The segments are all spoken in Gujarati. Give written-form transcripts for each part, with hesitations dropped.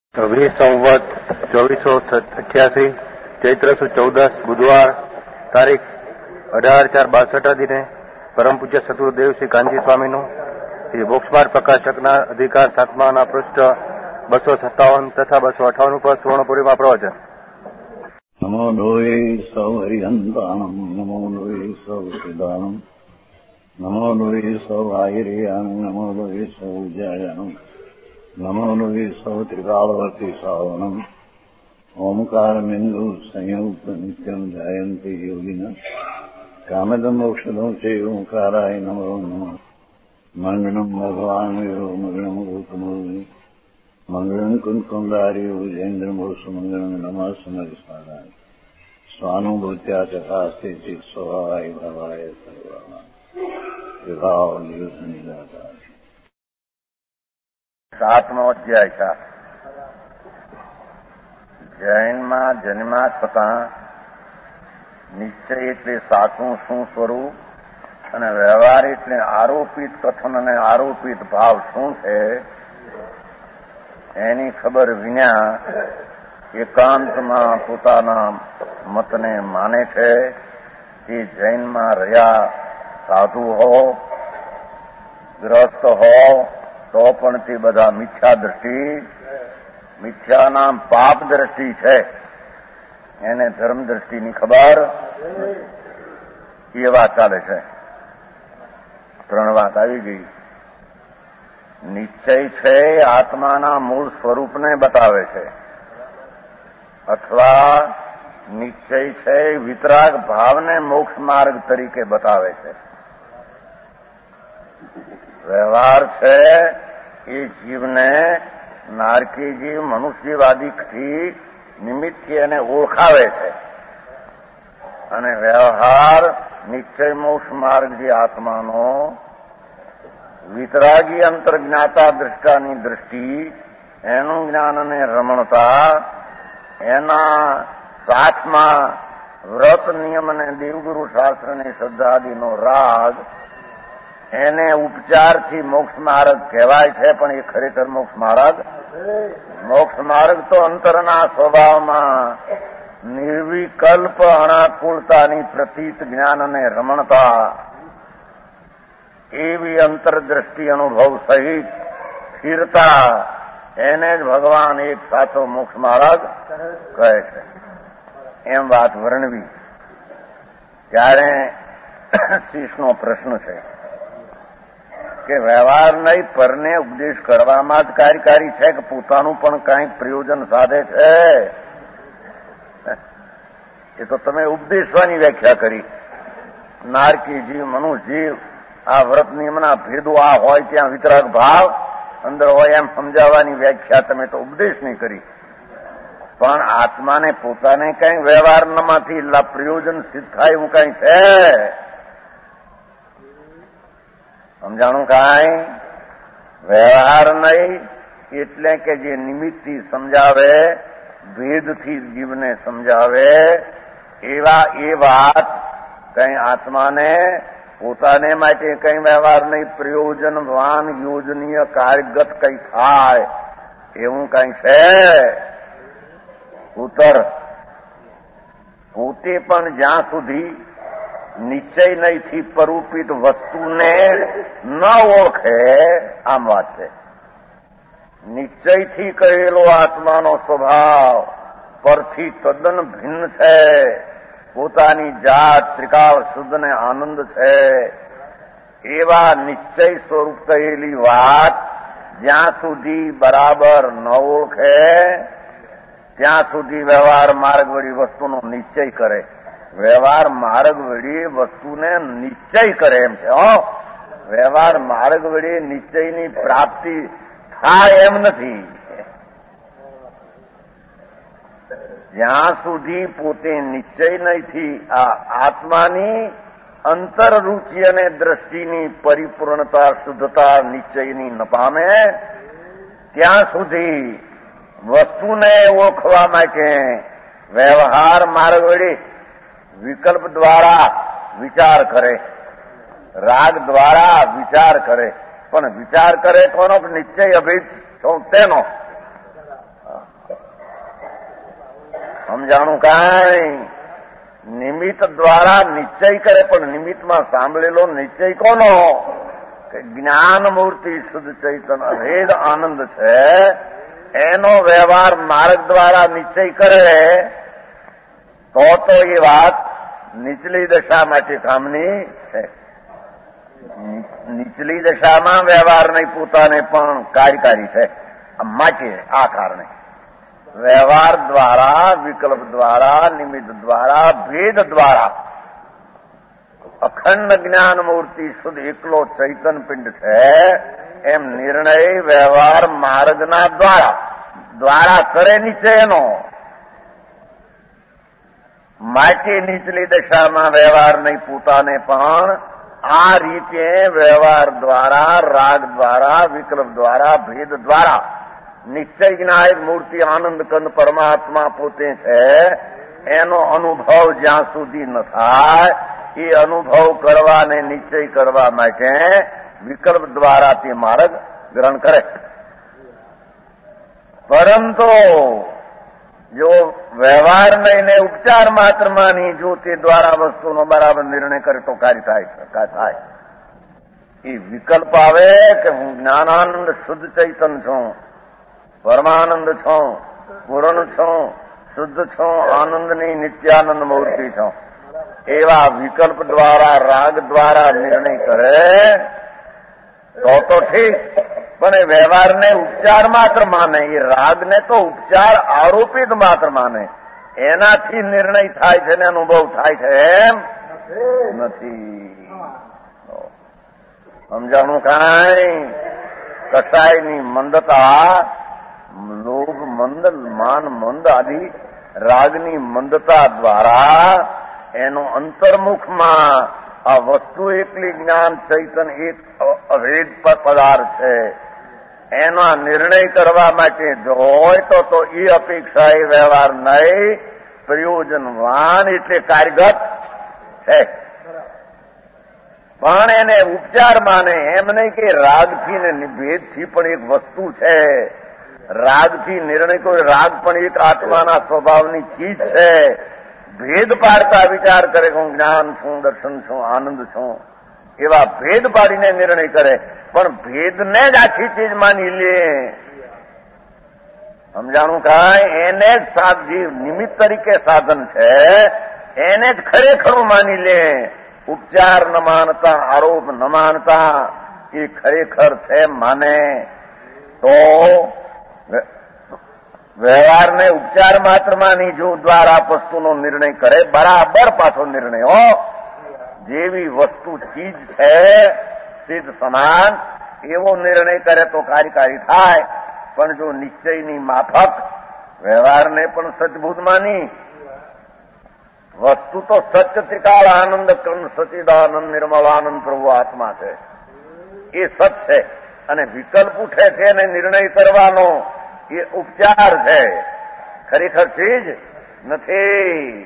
20 સંવત 2488 ચૈત્ર સુદ 14 બુધવાર તારીખ 18/4/62 દિને પરમ પૂજ્ય સદગુરુદેવ શ્રી કાનજી સ્વામીનું શ્રી મોક્ષમાર્ગ પ્રકાશકના અધિકાર 7માના પૃષ્ઠ 257 તથા 258 ઉપર સુવર્ણપુરીમાં પ્રવચન. નમો લોહે સૌ હરિહંતાણમ નમો લોહે સૌ સિદ્ધાનમ નમો લોહે સૌ આયર્યાનમ નમો લોહે સૌ જયાનમ નમો લોહે સૌ ત્રિકાળવર્તી સાવનમ ઓમકારમિંદુ સંયુક્ત નિત્યમ જાયંતિ યોગિન કામદમ મોક્ષદમ છે ઓંકારાય નમો નમઃ. મંગળમ ભગવાન વીરો મંગળમ ગૌતમોની મંગળમ કુંકુંદારી ઉજેન્દ્રમોષ મંગળમ નમઃ સમરિસ્વાદાય સ્વાનુભૂત્યા ચકાસ્તે ચિત સ્વભાવાય ભવાય સર્વાના વિભાવ નિદાતા. 7મો અધ્યાય છે. જૈનમાં જન્મા છતાં નિશ્ચય એટલે સાચું શું સ્વરૂપ અને વ્યવહાર એટલે આરોપિત કથન અને આરોપિત ભાવ શું છે એની ખબર વિના એકાંતમાં પોતાના મતને માને છે. તે જૈનમાં રહ્યા સાધુ હો ગ્રસ્ત હો તો પણ તે બધા મિથ્યા દ્રષ્ટિ, મિથ્યાના પાપ દ્રષ્ટિ છે. એને ધર્મ દ્રષ્ટિની ખબર એ વાત ચાલે છે. 3 વાત આવી ગઈ. નિશ્ચય છે આત્માના મૂળ સ્વરૂપને બતાવે છે, અથવા નિશ્ચય છે વિતરાગ ભાવને મોક્ષ માર્ગ તરીકે બતાવે છે. વ્યવહાર છે એ જીવને નારકી જીવ, મનુષ્યવાદીથી નિમિત્તથી એને ઓળખાવે છે. અને વ્યવહાર નિશ્ચય મોક્ષ માર્ગ જે આત્માનો વિતરાગી અંતર્જ્ઞાતા દ્રષ્ટાની દ્રષ્ટિ, એનું જ્ઞાન અને રમણતા, એના સાથમાં વ્રત નિયમ અને દેવગુરુ શાસ્ત્રની શ્રદ્ધાદિનો રાગ, એને ઉપચારથી મોક્ષ માર્ગ કહેવાય છે. પણ એ ખરેખર મોક્ષ માર્ગ તો અંતરના સ્વભાવમાં નિર્વિકલ્પ અનાકુળતાની પ્રતીત જ્ઞાન અને રમણતા, એવી અંતરદ્રષ્ટિ અનુભવ સહિત સ્થિરતા, એને જ ભગવાન એક સાચો મોક્ષ માર્ગ કહે છે. એમ વાત વર્ણવી ત્યારે શીશનો પ્રશ્ન છે કે વ્યવહાર નહીં પરને ઉપદેશ કરવામાં જ કાર્યકારી છે કે પોતાનું પણ કંઈક પ્રયોજન સાધે છે? એ તો તમે ઉપદેશવાની વ્યાખ્યા કરી. નારકી જીવ, મનુષ્ય જીવ, આ વ્રત નિયમના ભેદો આ હોય ત્યાં વિતરાગ ભાવ અંદર હોય એમ સમજાવવાની વ્યાખ્યા તમે તો ઉપદેશની કરી. પણ આત્માને પોતાને કઈ વ્યવહારમાંથી પ્રયોજન સિદ્ધ થાય એવું કઈ છે? સમજાણું? કાંઈ વ્યવહાર નહીં એટલે કે જે નિમિત્તથી સમજાવે, ભેદથી જીવને સમજાવે, એવા એ વાત કઈ આત્માને પોતાને માટે કઈ વ્યવહાર નહીં, પ્રયોજનવાન યોજનીય કાર્યગત કઈ થાય એવું કઈ છે? ઉત્તર, પોતે પણ જ્યાં સુધી નિશ્ચય નહીંથી પરૂપિત વસ્તુને ન ઓળખે, આમ વાત છે. નિશ્ચયથી કહેલો આત્માનો સ્વભાવ પરથી તદ્દન ભિન્ન છે. પોતાની જાત ત્રિકાળ શુદ્ધને આનંદ છે. એવા નિશ્ચય સ્વરૂપ કહેલી વાત જ્યાં સુધી બરાબર ન ઓળખે ત્યાં સુધી વ્યવહાર માર્ગ વળી વસ્તુનો નિશ્ચય કરે. વ્યવહાર માર્ગ વળી વસ્તુને નિશ્ચય કરે એમ છે. વ્યવહાર માર્ગ વળી નિશ્ચયની પ્રાપ્તિ થાય એમ નથી. જ્યાં સુધી પોતે નિશ્ચય નહીંથી આ આત્માની અંતરરુચિ અને દ્રષ્ટિની પરિપૂર્ણતા, શુદ્ધતા નિશ્ચયની ન પામે ત્યાં સુધી વસ્તુને ઓળખવા માટે વ્યવહાર માર્ગ વળી વિકલ્પ દ્વારા વિચાર કરે, રાગ દ્વારા વિચાર કરે. પણ વિચાર કરે કોનો? નિશ્ચય અભિત તેનો. સમજાણું કાંઈ નિમિત્ત દ્વારા નિશ્ચય કરે, પણ નિમિત્તમાં સાંભળેલો નિશ્ચય કોનો? કે જ્ઞાન મૂર્તિ શુદ્ધ ચૈતન્ય અભેદ આનંદ છે, એનો વ્યવહાર માર્ગ દ્વારા નિશ્ચય કરે તો એ વાત નીચલી દશા માટે કામની છે. નીચલી દશામાં વ્યવહાર નહીં, પોતાને પણ કાર્યકારી છે. માટે આ કારણે વ્યવહાર દ્વારા, વિકલ્પ દ્વારા, નિમિત્ત દ્વારા, ભેદ દ્વારા અખંડ જ્ઞાન મૂર્તિ શુદ્ધ એકલો ચૈતન પિંડ છે એમ નિર્ણય વ્યવહાર માર્ગના દ્વારા કરે નિશ્ચયનો. માટે નીચલી દશામાં વ્યવહાર નહીં, પોતાને પણ આ રીતે વ્યવહાર દ્વારા, રાગ દ્વારા, વિકલ્પ દ્વારા, ભેદ દ્વારા નિશ્ચય જ્ઞાયક મૂર્તિ આનંદ કંદ પરમાત્મા પોતે છે એનો અનુભવ જ્યાં સુધી ન થાય, એ અનુભવ કરવા ને નિશ્ચય કરવા માટે વિકલ્પ દ્વારા તે માર્ગ ગ્રહણ કરે. પરંતુ જો વ્યવહાર નહીં ઉપચાર માત્ર માની જો તે દ્વારા વસ્તુનો બરાબર નિર્ણય કરે તો કાર્ય થાય. એ વિકલ્પ આવે કે હું જ્ઞાનાનંદ શુદ્ધ ચૈતન છું, પરમાનંદ છું, પૂર્ણ છું, શુદ્ધ છું, આનંદની નિત્યાનંદ મૂર્તિ છું, એવા વિકલ્પ દ્વારા, રાગ દ્વારા નિર્ણય કરે તો ઠીક. પણ એ વ્યવહારને ઉપચાર માત્ર માને, એ રાગને તો ઉપચાર આરોપિત માત્ર માને, એનાથી નિર્ણય થાય છે ને અનુભવ થાય છે એમ નથી. સમજાણું કાંઈ? કસાયની મંદતા, લોભ મંદ, માન મંદ આદિ રાગની મંદતા દ્વારા એનો અંતર્મુખમાં આ વસ્તુ એકલી જ્ઞાન ચૈતન એક અભેદ પદાર્થ છે એનો નિર્ણય કરવા માટે જો હોય તો એ અપેક્ષા એ વ્યવહાર નહીં, પ્રયોજનવાન એટલે કાર્યગત છે. પણ એને ઉપચાર માને એમ નહીં કે રાગથી ને ભેદથી પણ એક વસ્તુ છે. રાગથી નિર્ણય કોઈ રાગ પણ એક આત્માના સ્વભાવની ચીજ છે. ભેદ પાડતા વિચાર કરે કે હું જ્ઞાન છું, દર્શન છું, આનંદ છું, એવા ભેદ પાડીને નિર્ણય કરે, પણ ભેદને જ આખી ચીજ માની લે. સમજાણું કાંઈ? એને જ સાધજી નિમિત્ત તરીકે સાધન છે, એને જ ખરેખરું માની લે. ઉપચાર ન માનતા, આરોપ ન માનતા, એ ખરેખર છે માને તો વ્યવહારને ઉપચાર માત્ર માની જો દ્વારા વસ્તુનો નિર્ણય કરે, બરાબર પાછો નિર્ણય હો, જેવી વસ્તુ ચીજ છે સિદ્ધ સમાન એવો નિર્ણય કરે તો કાર્યકારી થાય. પણ જો નિશ્ચયની માફક વ્યવહારને પણ સચભૂત માની, વસ્તુ તો સત્ય ત્રિકાળ આનંદ કંદ સચિદાનંદ નિર્મલાનંદ પ્રભુ આત્મા છે, એ સત છે. અને વિકલ્પ ઉઠે છે અને નિર્ણય કરવાનો એ ઉપચાર છે, ખરેખર ચીજ નથી.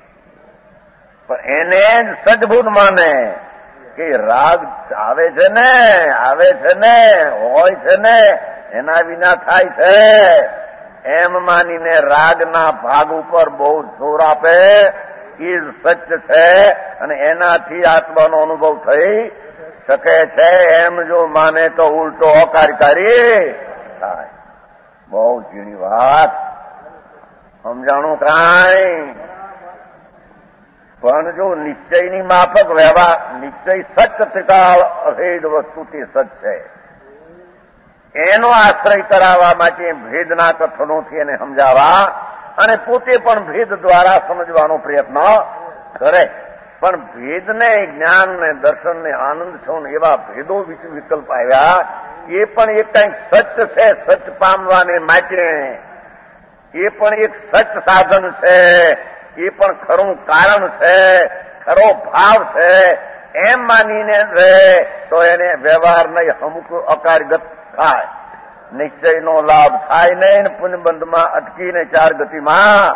પણ એને જ સજભૂત માને કે રાગ આવે છે ને હોય છે ને એના વિના થાય છે એમ માનીને રાગના ભાગ ઉપર બહુ જોર આપે, એ સત્ય છે અને એનાથી આત્માનો અનુભવ થઈ શકે છે એમ જો માને તો ઉલટો અકાર્યકારી થાય. બહુ ઝીણી વાત. સમજાણું કાંઈ? પણ જો નિશ્ચયની માફક વ્યવહાર, નિશ્ચય સત્ય ત્રિકાળ અભેદ વસ્તુ તે સત્ય છે, એનો આશ્રય કરાવવા માટે ભેદના કથનોથી એને સમજાવવા અને પોતે પણ ભેદ દ્વારા સમજવાનો પ્રયત્ન કરે. પણ ભેદને, જ્ઞાનને, દર્શનને, આનંદ છો એવા ભેદો વિકલ્પ આવ્યા, એ પણ એક કંઈક સત્ય છે, સત્ય પામવાને માટે એ પણ એક સત્ય સાધન છે, એ પણ ખરું કારણ છે, ખરો ભાવ છે એમ માનીને રહે તો એને વ્યવહાર નહીં, અમુક અકાર્યગત થાય, નિશ્ચયનો લાભ થાય નહીં, પુનબંધમાં અટકીને ચાર ગતિમાં.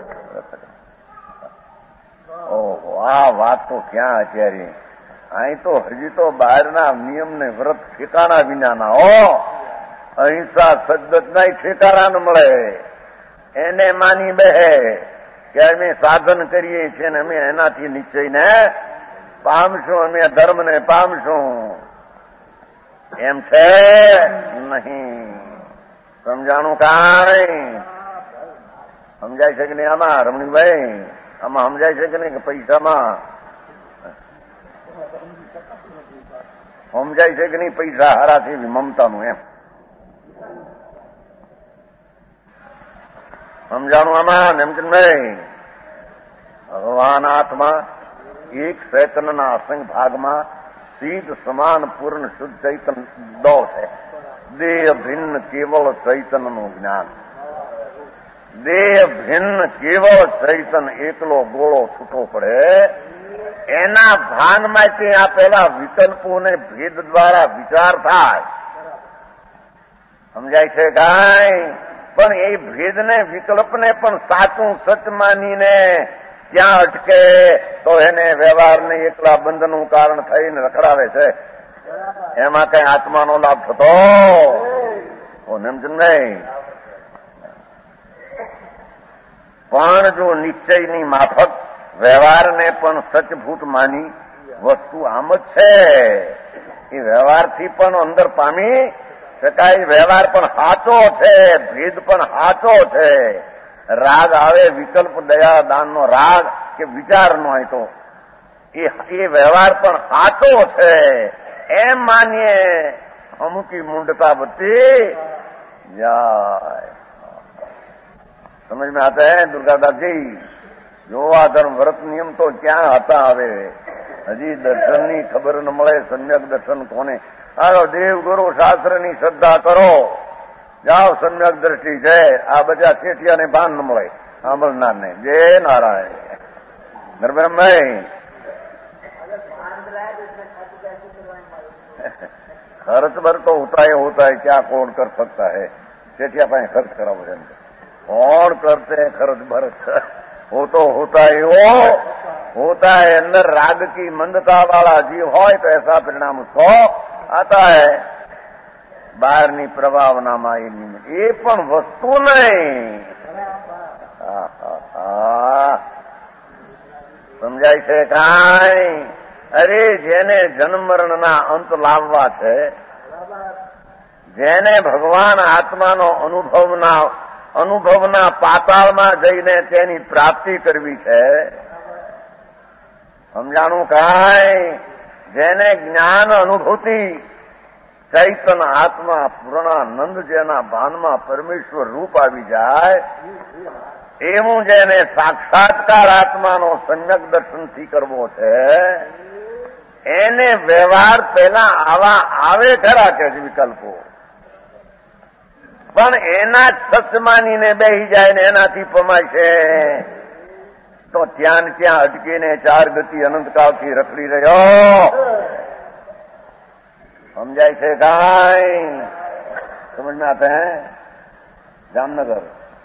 ઓહો, આ વાત તો ક્યાં અત્યારે? અહીં તો હજી તો બહારના નિયમને વ્રત ઠેકાણા વિનાના હો. અહિંસા સદ્દત નહીં ઠેકાણા ન મળે. એને માની બે કે અમે સાધન કરીએ છીએ ને અમે એનાથી નિશ્ચયને પામશું, અમે ધર્મને પામશું, એમ છે નહીં. સમજાણું કાંઈ? સમજાય છે કે નહીં આમાં રમણીભાઈ? આમાં સમજાય છે કે નહીં કે પૈસામાં સમજાય છે કે નહીં? પૈસા હારાથી મમતાનું એમ સમજાણું આમાં? નેમચંદભાઈ, ભગવાન આત્મા એક ચૈતનના અસંખ્ય ભાગમાં સીધ સમાન પૂર્ણ શુદ્ધ ચૈતન દો છે. દેહ ભિન્ન કેવળ ચૈતનનું જ્ઞાન. દેહ ભિન્ન કેવળ ચૈતન એકલો ગોળો છૂટો પડે એના ભાનમાંથી આ પેલા વિકલ્પોને ભેદ દ્વારા વિચાર થાય. સમજાય છે કાંઈ? પણ એ ભેદને વિકલ્પને પણ સાચું સચ માનીને ત્યાં અટકે તો એને વ્યવહારને એકલા બંધનું કારણ થઈને રખડાવે છે. એમાં કઈ આત્માનો લાભ થતો નહીં. પણ જો નિશ્ચયની માફક વ્યવહારને પણ સચભૂત માની વસ્તુ આમ જ છે. એ વ્યવહારથી પણ અંદર પામી શકાય. વ્યવહાર પણ સાચો છે, ભેદ પણ સાચો છે. રાગ આવે વિકલ્પ દયા દાનનો રાગ કે વિચારનો હોય તો એ વ્યવહાર પણ સાચો છે એમ માનીએ. અમુકી મુંડતા બત્તી જાય. સમજ में आता है दुर्गादासજી? જો આ ધર્મ વ્રત નિયમ તો ક્યાં હતા? હવે હજી દર્શનની ખબર ન મળે. સમ્યક દર્શન કોને? હાલો દેવ ગુરુ શાસ્ત્રની શ્રદ્ધા કરો, જાઓ સમ્યક દ્રષ્ટિ છે. આ બધા શેઠિયાને ભાન ન મળે સાંભળનારને. જય નારાયણ. નરબ્રહ્મભાઈ, खर्च भर तो होता है क्या कौन कर सकता है? सेठिया पाए खर्च करा वजन कौन करते हैं खर्च भर? वो तो होता है, वो होता है अंदर राग की मंदता वाला जीव हो तो ऐसा परिणाम उसको आता है. બહારની પ્રભાવનામાં એ પણ વસ્તુ નહીં. સમજાય છે કાંઈ? અરે જેને જન્મ મરણના અંત લાવવા છે, જેને ભગવાન આત્માનો અનુભવના પાતાળમાં જઈને તેની પ્રાપ્તિ કરવી છે, સમજાણું કાંઈ? જેને જ્ઞાન અનુભૂતિ ચૈતન આત્મા પૂર્ણાનંદ જેના ભાનમાં પરમેશ્વર રૂપ આવી જાય એવું જેને સાક્ષાત્કાર આત્માનો સમ્યક દર્શનથી કરવો છે એને વ્યવહાર પેલા આવા આવે ખરા કે વિકલ્પો, પણ એના જ સચ માનીને બેસી જાય ને એનાથી પમાય છે તો ત્યાં અટકીને ચાર ગતિ અનંતકાળથી રખડી રહ્યો. समझाई थे गाय? समझ में आते हैं? जामनगर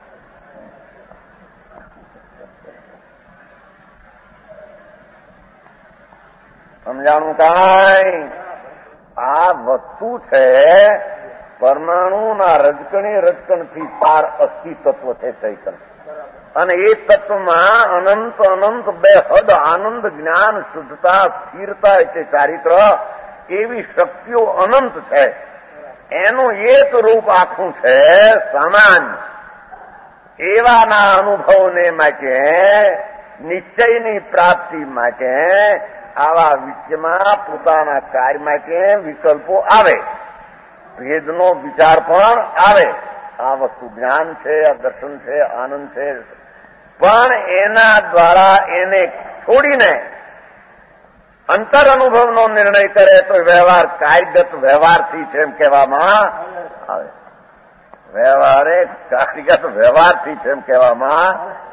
સમજાણું કાંઈ? આ વસ્તુ છે પરમાણુના રજકણથી પાર અસ્થિ તત્વ છે ચૈતન્ય, અને એ તત્વમાં અનંત બેહદ આનંદ જ્ઞાન શુદ્ધતા સ્થિરતા એટલે ચારિત્ર એવી શક્તિઓ અનંત છે. એનું એક રૂપ આખું છે સામાન્ય. એવાના અનુભવને માટે નિશ્ચયની પ્રાપ્તિ માટે આવા વિષયમાં પોતાના કાર્ય માટે વિકલ્પો આવે, ભેદનો વિચાર પણ આવે. આ વસ્તુ જ્ઞાન છે, આ દર્શન છે, આનંદ છે, પણ એના દ્વારા એને છોડીને અંતર અનુભવનો નિર્ણય કરે તો વ્યવહાર કાયદત વ્યવહારથી છે એમ કહેવામાં આવે. વ્યવહારે કાયદત વ્યવહારથી છે એમ કહેવામાં.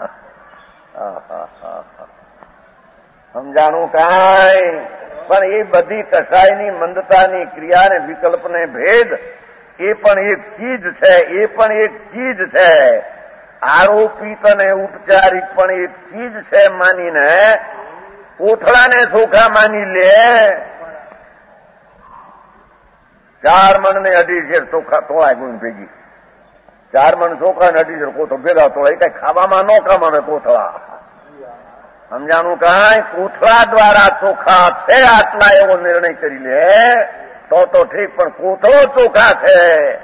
સમજાણું કાંઈ? પણ એ બધી કસાયની મંદતાની ક્રિયાને વિકલ્પને ભેદ એ પણ એક ચીજ છે, એ પણ એક ચીજ છે. આરોપિત અને ઉપચારિક પણ એક ચીજ છે માનીને કોથળાને ચોખા માની લે. 4 મણ ને 2.5 શેર ચોખા તોય ગુણ ભેગી 4 મણ ચોખા ને 2.5 કોથળો ભેગા તો એ કઈ ખાવામાં ન કામ આવે કોથળા. સમજાણું કાંઈ કોથળા દ્વારા ચોખા છે આટલા એવો નિર્ણય કરી લે તો ઠીક, પણ કોથળો ચોખા છે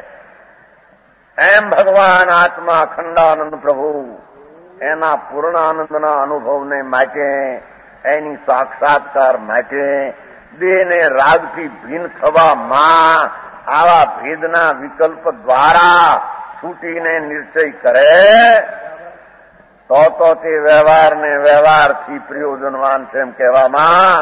એમ ભગવાન આત્મા અખંડાનંદ પ્રભુ એના પૂર્ણાનંદના અનુભવને માટે, એની સાક્ષાત્કાર માટે દેહને રાગથી ભિન્ન થવામાં આવા ભેદના વિકલ્પ દ્વારા છૂટીને નિશ્ચય કરે તો તે વ્યવહારને વ્યવહારથી પ્રયોજનવાન છે એમ કહેવામાં.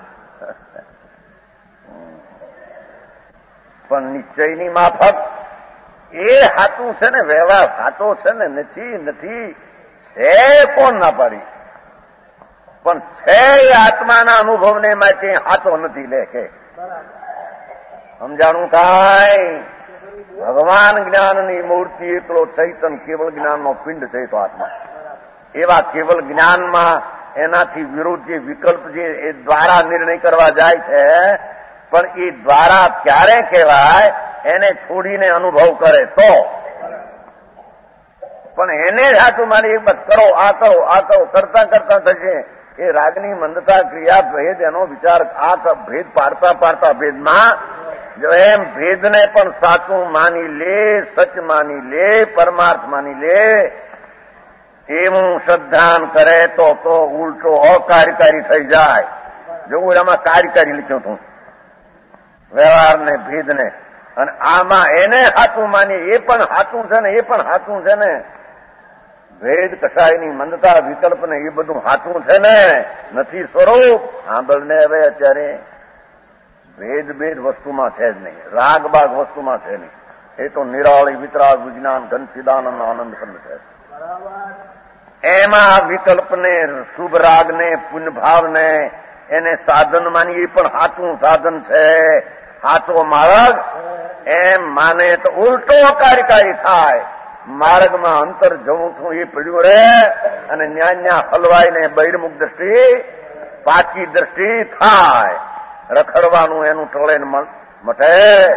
પણ નિશ્ચયની માફક એ હાથું છે ને, વ્યવહાર સાચો છે ને, નથી છે કોણ ના પાડી, પણ છે એ આત્માના અનુભવને માટે હાથો નથી લે કે. સમજાણું કાંઈ ભગવાન જ્ઞાનની મૂર્તિ એકલો ચૈતન કેવળ જ્ઞાનનો પિંડ છે તો આત્મા. એવા કેવળ જ્ઞાનમાં એનાથી વિરુદ્ધ જે વિકલ્પ જે એ દ્વારા નિર્ણય કરવા જાય છે, પણ એ દ્વારા ક્યારે કહેવાય એને છોડીને અનુભવ કરે તો. પણ એને જ હાથું મારી એક બસ કરો, આ કરો, આ કરો, કરતા કરતા થશે. એ રાગની મંદતા ક્રિયા ભેદ એનો વિચાર આ ભેદ પાડતા ભેદમાં જો એમ ભેદને પણ સાચું માની લે, સચ માની લે, પરમાર્થ માની લે, એવું શ્રદ્ધાન કરે તો ઉલટો અકાર્યકારી થઈ જાય. જો હું એમાં કાર્યકારી લખ્યું હતું વ્યવહારને ભેદને, અને આમાં એને હાથું માની એ પણ હાથું છે ને, એ પણ હાથું છે ને. ભેદ કસાયની મંદતા વિકલ્પને એ બધું હાથું છે ને, નથી સ્વરૂપ. સાંભળને હવે અત્યારે ભેદ વસ્તુમાં છે જ નહીં, રાગ બાગ વસ્તુમાં છે નહીં. એ તો નિરાળી વિતરાગ વિજ્ઞાન ઘન ચિદાનંદ આનંદ ખંડ છે. એમાં વિકલ્પને, શુભ રાગને, પુણ્યભાવને એને સાધન માની, એ પણ હાથું સાધન છે, હાથો માર્ગ એમ માને તો ઉલટો કાર્યકારી થાય. માર્ગમાં અંતર જવું છું એ પડ્યું રે, અને ન્યા હલવાઈને બહિર્મુખ દ્રષ્ટિ, પાકી દ્રષ્ટિ થાય. રખડવાનું એનું ટોળે મટે.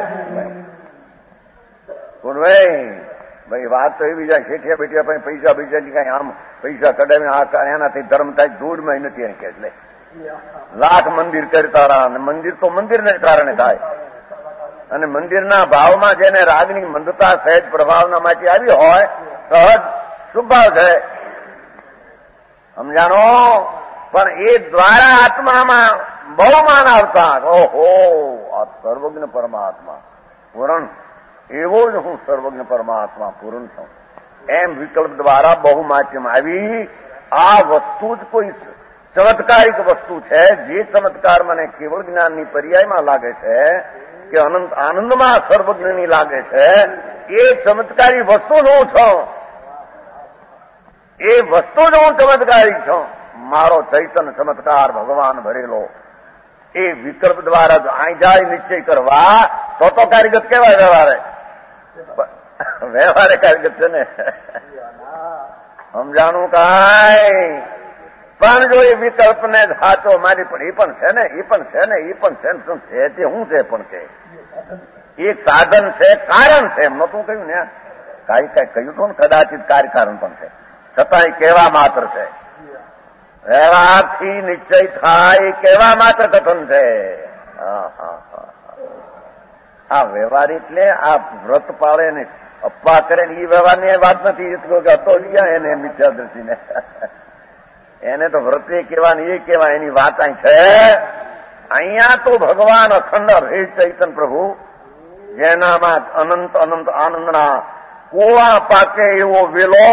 ભાઈ વાત તો એવી જાય, શેઠિયા બેઠિયા પણ પૈસા કઈ આમ પૈસા કઢાવીને એનાથી ધર્મ થાય દૂરમાં નથી એમ કે. એટલે લાખ મંદિર કરતા રહ્યા, અને મંદિર તો મંદિરને કારણે થાય. અને મંદિરના ભાવમાં જેને રાગની મંદતા સહેજ પ્રભાવના માટે આવી હોય સહજ શુભાવ છે, સમજાણો. પણ એ દ્વારા આત્મામાં બહુ માન આવતા, ઓહો આ સર્વજ્ઞ પરમાત્મા પૂરણ, એવો જ હું સર્વજ્ઞ પરમાત્મા પૂરણ છું એમ વિકલ્પ દ્વારા બહુ માધ્યમ આવી. આ વસ્તુ જ કોઈ ચમત્કારિક વસ્તુ છે, જે ચમત્કાર મને કેવળ જ્ઞાનની પર્યાયમાં લાગે છે કે અનંત આનંદમાં સર્વજ્ઞની લાગે છે, એ ચમત્કારી વસ્તુ જ હું છું. એ વસ્તુ જ હું ચમત્કારી છું. મારો ચૈતન્ય ચમત્કાર ભગવાન ભરેલો એ વિકલ્પ દ્વારા જ અહીં જાય નિશ્ચય કરવા તો કારીગત કેવાય. વ્યવહારે કારીગત છે ને, સમજાણું કાંઈ. પણ જો એ વિકલ્પને સાચો મારી, પણ એ પણ છે ને, એ પણ છે ને, એ પણ છે ને, શું છે તે હું છે પણ કે એક સાધન છે, કારણ છે. એમ નતું કહ્યું ને, કઈ કહ્યું તો ને કદાચિત કારણ પણ છે, છતાંય કહેવા માત્ર છે. વ્યવહારથી નિશ્ચય થાય કહેવા માત્ર કથન છે. આ વ્યવહાર એટલે આ વ્રત પાળે ને અપવા કરે ને એ વ્યવહારની વાત નથી. હતો ગયા એને મિથ્યા દ્રષ્ટિને, એને તો વ્રતે કહેવાની એ કહેવાય, એની વાત અહીં છે. અહીંયા તો ભગવાન અખંડ અભેદ ચૈતન પ્રભુ, જેનામાં અનંત અનંત આનંદના કોળા પાકે એવો વેલો,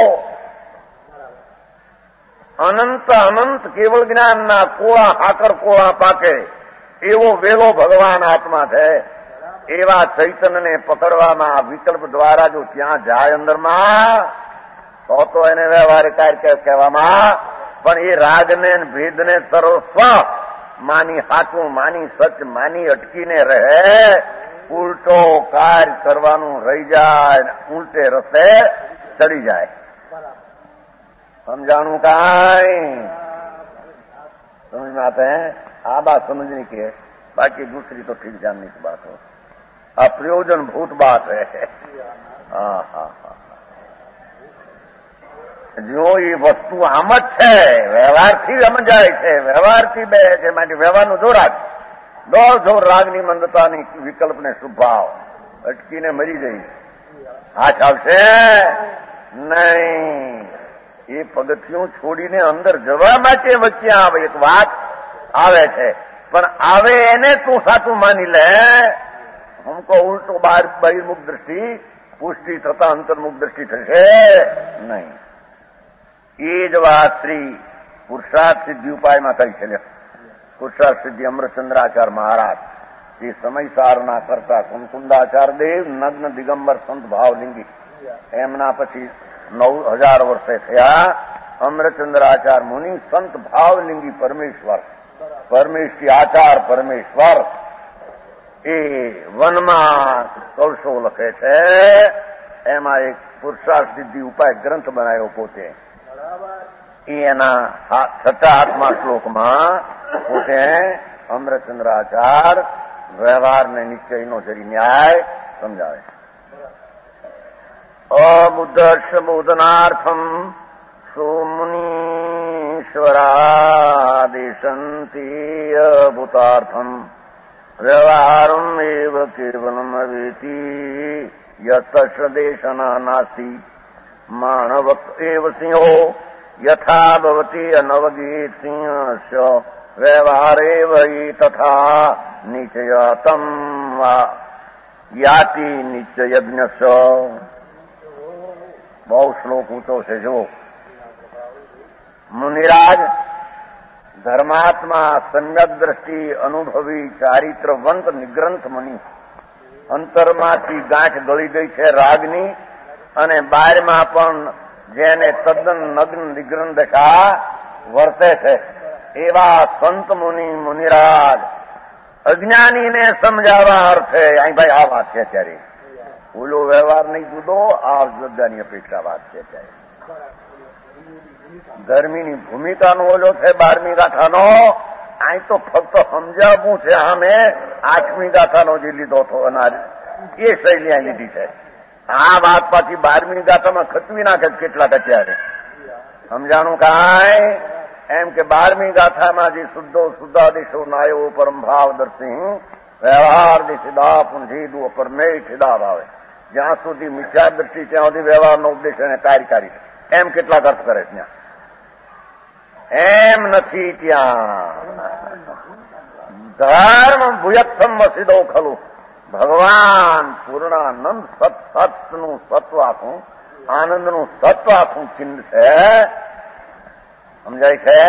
અનંત અનંત કેવળ જ્ઞાનના કોળા હાકર કોળા પાકે એવો વેલો ભગવાન આત્મા છે. એવા ચૈતન્યને પકડવામાં વિકલ્પ દ્વારા જો ત્યાં જાય અંદરમાં તો એને વ્યવહારિક કાર્ય કહેવામાં. પણ એ રાગને ભેદને સર્વસ્વ માની, સાચું માની, સચ માની અટકીને રહે, ઉલટો કાર્ય કરવાનું રહી જાય, ઉલટે રસ્તે ચડી જાય. समझाणु काई समझ में आते हैं। आ बात समझने की है, बाकी दूसरी तो ठीक जानने की बात हो। अप्रयोजन भूत बात है। हाँ हाँ हाँ। જો એ વસ્તુ આમ જ છે, વ્યવહારથી સમજાય છે, વ્યવહારથી બે છે, માટે વ્યવહારનું જોરાગ દોઢ જોર રાગની મંદતાની વિકલ્પને શુભાવ અટકીને મરી જઈ. આ ચાલશે નહીં. એ પગથિયું છોડીને અંદર જવા માટે વચ્ચે આવે એક વાત આવે છે, પણ આવે એને તું સાચું માની લે. હમકો ઉલટો બહિર્મુખ દ્રષ્ટિ પુષ્ટિ થતા અંતર્મુખ દ્રષ્ટિ થશે નહીં. એ જ વાત શ્રી પુરુષાર્થ સિદ્ધિ ઉપાયમાં થઈ છે. પુરુષાર્થ સિદ્ધિ અમૃતચંદ્રાચાર્ય મહારાજ એ સમય સારના કરતા કુમકુંદાચાર્ય દેવ નગ્ન દિગંબર સંત ભાવલિંગી એમના પછી 9000 વર્ષે થયા. અમૃતચંદ્રાચાર્ય મુનિ સંત ભાવલિંગી પરમેશ્વર પરમેશ્વરી આચાર પરમેશ્વર એ વનમાં કૌશો લખે છે. એમાં એક પુરુષાર્થ સિદ્ધિ ઉપાય ગ્રંથ બનાવ્યો પોતે. એના 6મા શ્લોકમાં પોતે અમૃતચંદ્રાચાર્ય વ્યવહારને નિશ્ચયનો જરી ન્યાય સમજાવે છે. અબુદ્ધર્ષબોધનાર્થમ સોમુનીશ્વરાદેશંતી અભૂતાર્થમ વ્યવહારમ એવ કેવલમ વેતી યતશ્રદેશના નાસ્તિ માણવક એવ સિંહો યથા ભવતી અનવગીત સિંહસ્ય વ્યવહારેવ તથા નિચયતમ યાતિ નિશ્ચયજ્ઞસ્ય. બહુ શ્લોક ઊંચો છે. જો મુનિરાજ ધર્માત્મા સમ્યક દ્રષ્ટિ અનુભવી ચારિત્રવંત નિગ્રંથ મુનિ અંતરમાંથી ગાંઠ ગળી ગઈ છે રાગની, અને બહારમાં પણ જેને તદ્દન નગ્ન નિગ્રંથ દશા વર્તે છે એવા સંત મુનિરાજ અજ્ઞાનીને સમજાવવા અર્થે અહીં ભાઈ આ વાત છે. ત્યારે ઓલો વ્યવહાર નહીં જુદો, આ જુદાની અપેક્ષા વાત છે. ત્યારે ધર્મીની ભૂમિકાનો ઓલો છે 12મી ગાથાનો. અહીં તો ફક્ત સમજાવવું છે. આમે 8મી ગાથાનો જે લીધો હતો અનાજ એ શૈલી અહીં લીધી છે. આ વાત પાછી 12મી ગાથામાં ખતવી નાખે કેટલાક અત્યારે સમજાણું કાંઈ એમ કે 12મી ગાથામાં જે શુદ્ધાદેશો નાયો પરમ ભાવ દર્શિંગ વ્યવહાર દિશા પુંજીદુ પરમેઠિદા ભાવે. જ્યાં સુધી મિથ્યા દ્રષ્ટિ ત્યાં સુધી વ્યવહારનો ઉપદેશ એને કાર્યકારી એમ કેટલાક અર્થ કરે છે. એમ નથી. ત્યાં ધર્મ ભૂયક્ષમ વસીદો ખલું. ભગવાન પૂર્ણાનંદ સતનું સત્વ આખું આનંદનું સત્વ આખું ચિહ્ન છે. સમજાય છે?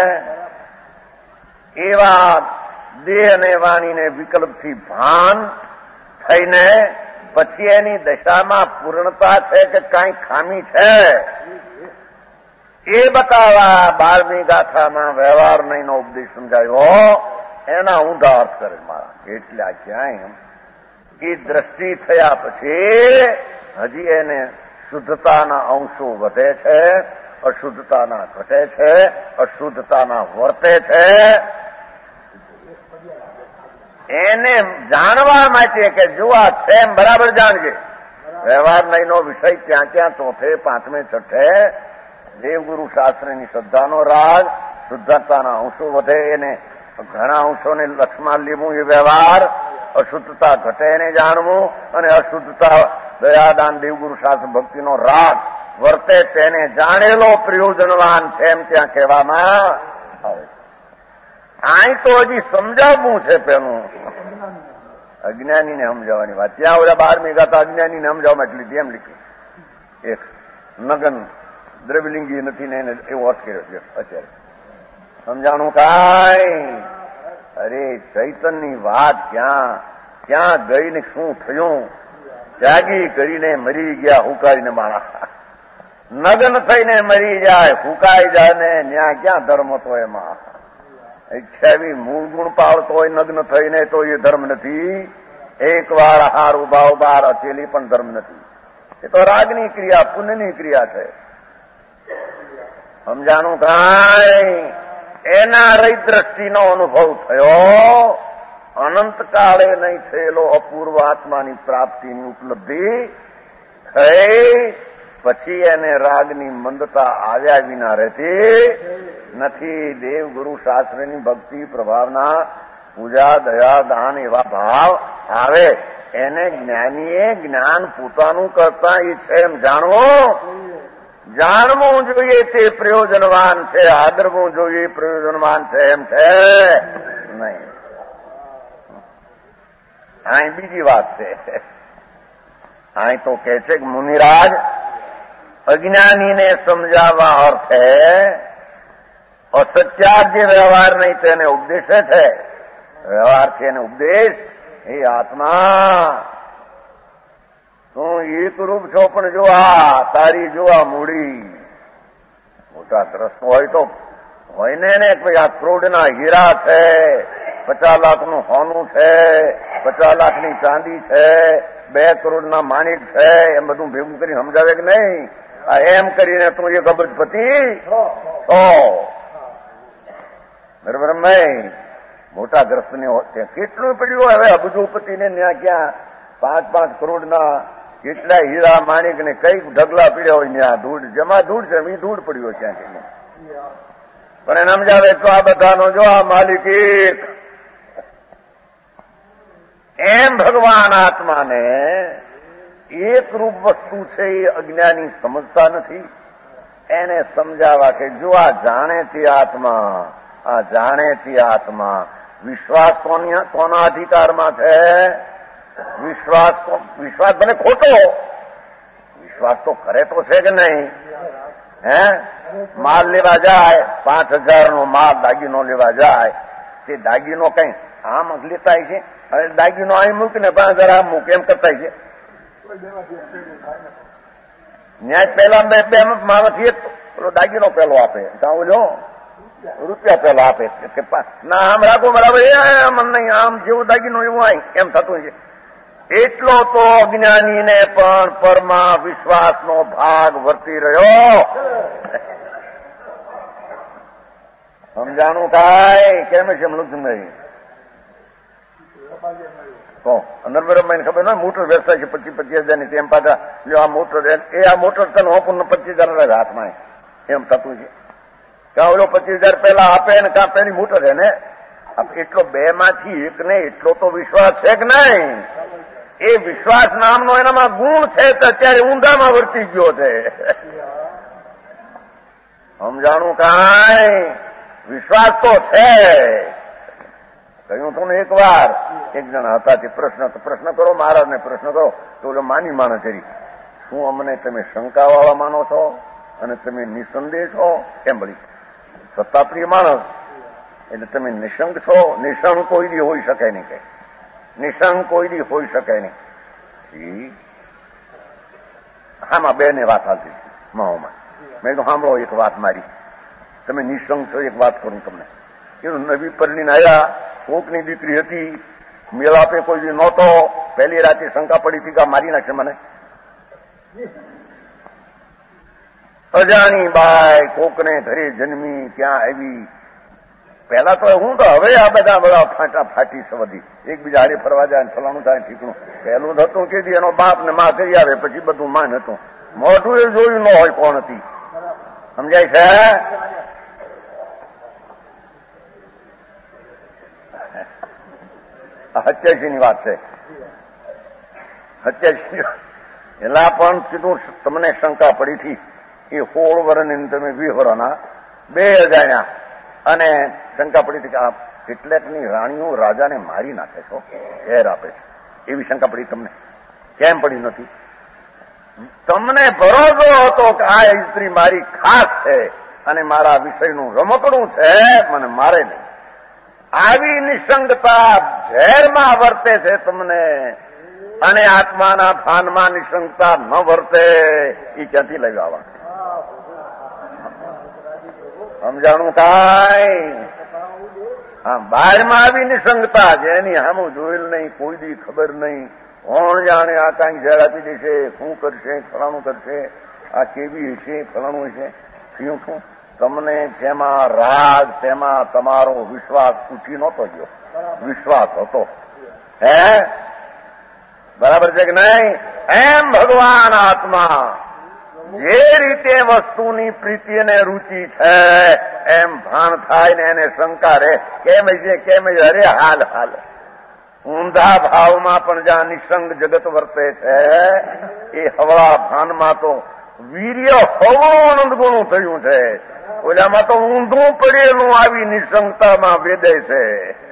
એવા દેહ અને વાણીને વિકલ્પથી ભાન થઈને પછી એની દશામાં પૂર્ણતા છે કે કાંઈ ખામી છે એ બતાવવા 12મી ગાથામાં વ્યવહાર નહીંનો ઉપદેશ સમજાયો. એના ઊંધા અર્થ કરે મારા. એટલે આ ક્યાંય એ દ્રષ્ટિ થયા પછી હજી એને શુદ્ધતાના અંશો વધે છે, અશુદ્ધતાના ઘટે છે, અશુદ્ધતાના વર્તે છે. એને જાણવા માટે કે જો આ છે એમ બરાબર જાણજે. વ્યવહાર નહીંનો વિષય ત્યાં ત્યાં 4, 5, 6 દેવગુરુ શાસ્ત્રની શ્રદ્ધાનો રાગ, શુદ્ધતાના અંશો વધે એને ઘણા અંશોને લક્ષમાં લેવું એ વ્યવહાર, અશુદ્ધતા ઘટે એને જાણવું, અને અશુદ્ધતા દયાદાન દેવગુરુ શાસ્ત્ર ભક્તિનો રાગ વર્તે તેને જાણેલો પ્રયોજનવાન છે એમ ત્યાં કહેવામાં આવે. અહીં તો હજી સમજાવવું છે પેલું અજ્ઞાનીને સમજાવવાની વાત. ત્યાં ઓલા 12મી ગાથા અજ્ઞાનીને સમજાવવામાં એટલી લીધી એમ લીધી. એક નગન દ્રવ્યલિંગી નથી ને એને એવો અર્થ કર્યો છે અત્યારે. સમજાણું કાંઈ? અરે ચૈતનની વાત ક્યાં ગઈ ને શું થયું? ત્યાગી કરીને મરી ગયા હુકાઈને માણસ. નગ્ન થઈને મરી જાય, હુકાઈ જાય ને ત્યાં ક્યાં ધર્મ હતો એમાં? ઈચ્છાવી મૂળ ગુણ પાળતો હોય નગ્ન થઈને તો એ ધર્મ નથી. એક વાર હાર ઉભા બહાર અચેલી પણ ધર્મ નથી. એ તો રાગની ક્રિયા, પુણ્યની ક્રિયા છે. સમજાણું કાંઈ? એના રહી દ્રષ્ટિનો અનુભવ થયો. અનંતકાળે નહીં થયેલો અપૂર્વ આત્માની પ્રાપ્તિની ઉપલબ્ધિ થઈ. પછી એને રાગની મંદતા આવ્યા વિના રહેતી નથી. દેવ ગુરુ શાસ્ત્રની ભક્તિ પ્રભાવના પૂજા દયા દાન એવા ભાવ આવે. એને જ્ઞાનીએ જ્ઞાન પોતાનું કરતા એ છે એમ જાણવું જોઈએ. તે પ્રયોજનવાન છે, આદરવું જોઈએ પ્રયોજનવાન છે એમ છે નહીં. અહીં બીજી વાત છે. અહીં તો કહે છે કે મુનિરાજ અજ્ઞાનીને સમજાવવા અર્થે અસત્યાર જે વ્યવહાર નહીં તેને ઉપદેશે છે. વ્યવહારથી એને ઉપદેશ એ આત્મા તું એક રૂપ છો, પણ જો આ તારી જો આ મૂડી મોટા દ્રષ્ટ હોય તો હોય ને આ કરોડના હીરા છે, 50 લાખનું સોનું છે, 50 લાખની ચાંદી છે, 2 કરોડના માણિક છે, એમ બધું ભેગું કરી સમજાવે કે નહીં? આ એમ કરીને તું એક અબજપતિ છો. બરાબર નહીં? મોટા ગ્રસ્તને કેટલું પડ્યું હવે અબજોપતિને ત્યાં ક્યાં 5-5 કરોડના કેટલા હીરા માણિક ને કઈક ઢગલા પીડ્યા હોય ત્યાં ધૂળ જમા ધૂળ છે, એ ધૂળ પડ્યું હોય ક્યાંથી. પણ એને સમજાવે તો આ બધાનો જો આ માલિક એક. એમ ભગવાન આત્માને એક રૂપ વસ્તુ છે એ અજ્ઞાની સમજતા નથી. એને સમજાવવા કે જો આ જાણે તે આત્મા, આ જાણે તે આત્મા. વિશ્વાસ કોના અધિકારમાં છે? વિશ્વાસ ભલે ખોટો, વિશ્વાસ તો કરે તો છે કે નહીં? હે માલ લેવા જાય, 5000 નો માલ દાગીનો લેવા જાય, તે દાગીનો કઈ આમ લેતા છે? હવે દાગીનો અહીં મૂકીને 5000 આમ મૂકે એમ કરતા છે? ન્યાય પેલા બે માંથી દાગીનો પેલો આપે, ઓલો રૂપિયા પેલા આપે ના આમ રાખો બરાબર, આમ નહીં આમ જેવું દાગીનો એવું આય એમ થતું છે. એટલો તો અજ્ઞાનીને પણ પરમા વિશ્વાસનો ભાગ વર્તી રહ્યો. સમજાણું થાય કેમ છે? સમજું તો અંદર બરાબર ખબર ના મોટર વ્યવસાય છે 25-25 હજારની, તેમ પાછા જો આ મોટર એ આ મોટર તને ઓપન 25,000 હાથમાં એમ થતું છે. કાં ઓલો 25,000 પહેલા આપે ને કાં પેલી મોટર છે ને. એટલો 2 માંથી એકને એટલો તો વિશ્વાસ છે કે નહીં? એ વિશ્વાસ નામનો એનામાં ગુણ છે તો અત્યારે ઊંધામાં વર્તી ગયો છે. સમજાણું કાંઈ? વિશ્વાસ તો છે. કહ્યું તમને એક વાર એક જણા હતા તે પ્રશ્ન કરો, મહારાજને પ્રશ્ન કરો તો ઓલો માની માણસ કરી શું અમને તમે શંકાવાળા માનો છો અને તમે નિસંદેહ છો? એમ બળી સત્તાપ્રિય માણસ એટલે તમે નિશંક છો? નિશંક કોઈ દી હોઈ શકે નહીં, કઈ નિશંક કોઈ દી હોઈ શકે નહીં. આમાં બેને વાત હાલતી માઓમાં. મેં તો સાંભળો એક વાત મારી, તમે નિશંક છો, એક વાત કરું તમને. એનું નવી પરણીને આવ્યા, કોકની દીકરી હતી, મેળાપે કોઈ દી નહોતો, પહેલી રાતે શંકા પડી હતી કે મારી નાખશે મને. અજાણી બાઈ કોકને ઘરે જન્મી, ત્યાં આવી. પહેલા તો હું તો હવે આ બધા ફાટી છે બધી, એકબીજા હારે ફરવા જાય ફલાણું થાય ઠીકણું. પહેલું હતું કે એનો બાપ ને માં કરી આવે, પછી બધું માન હતું. મોઢું એ જોયું ન હોય કોણ હતી. સમજાય છે? 87 વાત છે. 87 એલા પણ કીધું તમને શંકા પડી હતી. એ 16 વર્ષની તમે 20 વર્ષના 2 અજાણ્યા અને શંકા પડી હતી કે આ કેટલાકની રાણીઓ રાજાને મારી નાખે છો, ઝેર આપે છે, એવી શંકા પડી તમને? કેમ પડી નથી? તમને ભરોસો હતો કે આ સ્ત્રી મારી ખાસ છે અને મારા વિષયનું રમકડું છે, મને મારે નહીં. આવી નિશંકતા ઝેરમાં વર્તે છે તમને, અને આત્માના ભાનમાં નિશંકતા ન વર્તે એ ક્યાંથી લઈ આવવા? સમજાણું કાંઈ? હા, બહારમાં આવી નિશંકતા જેની સામું જોયેલ નહીં, કોઈ દી ખબર નહીં, કોણ જાણે આ કાંઈક ઝેર આપી દેશે, શું કરશે, ફલાણું કરશે, આ કેવી હશે, ફલાણું હશે. શું તમને જેમાં રાગ તેમાં તમારો વિશ્વાસ ઉઠી નહોતો ગયો, વિશ્વાસ હતો. હે બરાબર છે કે નહીં? એમ ભગવાન આત્મા જે રીતે વસ્તુની પ્રીતિ અને રુચિ છે એમ ભાન થાય ને એને શંકા રહે કેમ છે અરે હાલ ઊંધા ભાવમાં પણ જ્યાં નિસંગ જગત વર્તે છે એ હવળા ભાનમાં તો વીર્ય હવળું આનંદ ગુણું થયું છે. ઓલામાં તો ઊંધું પડેલું આવી નિસંગતામાં વેદે છે.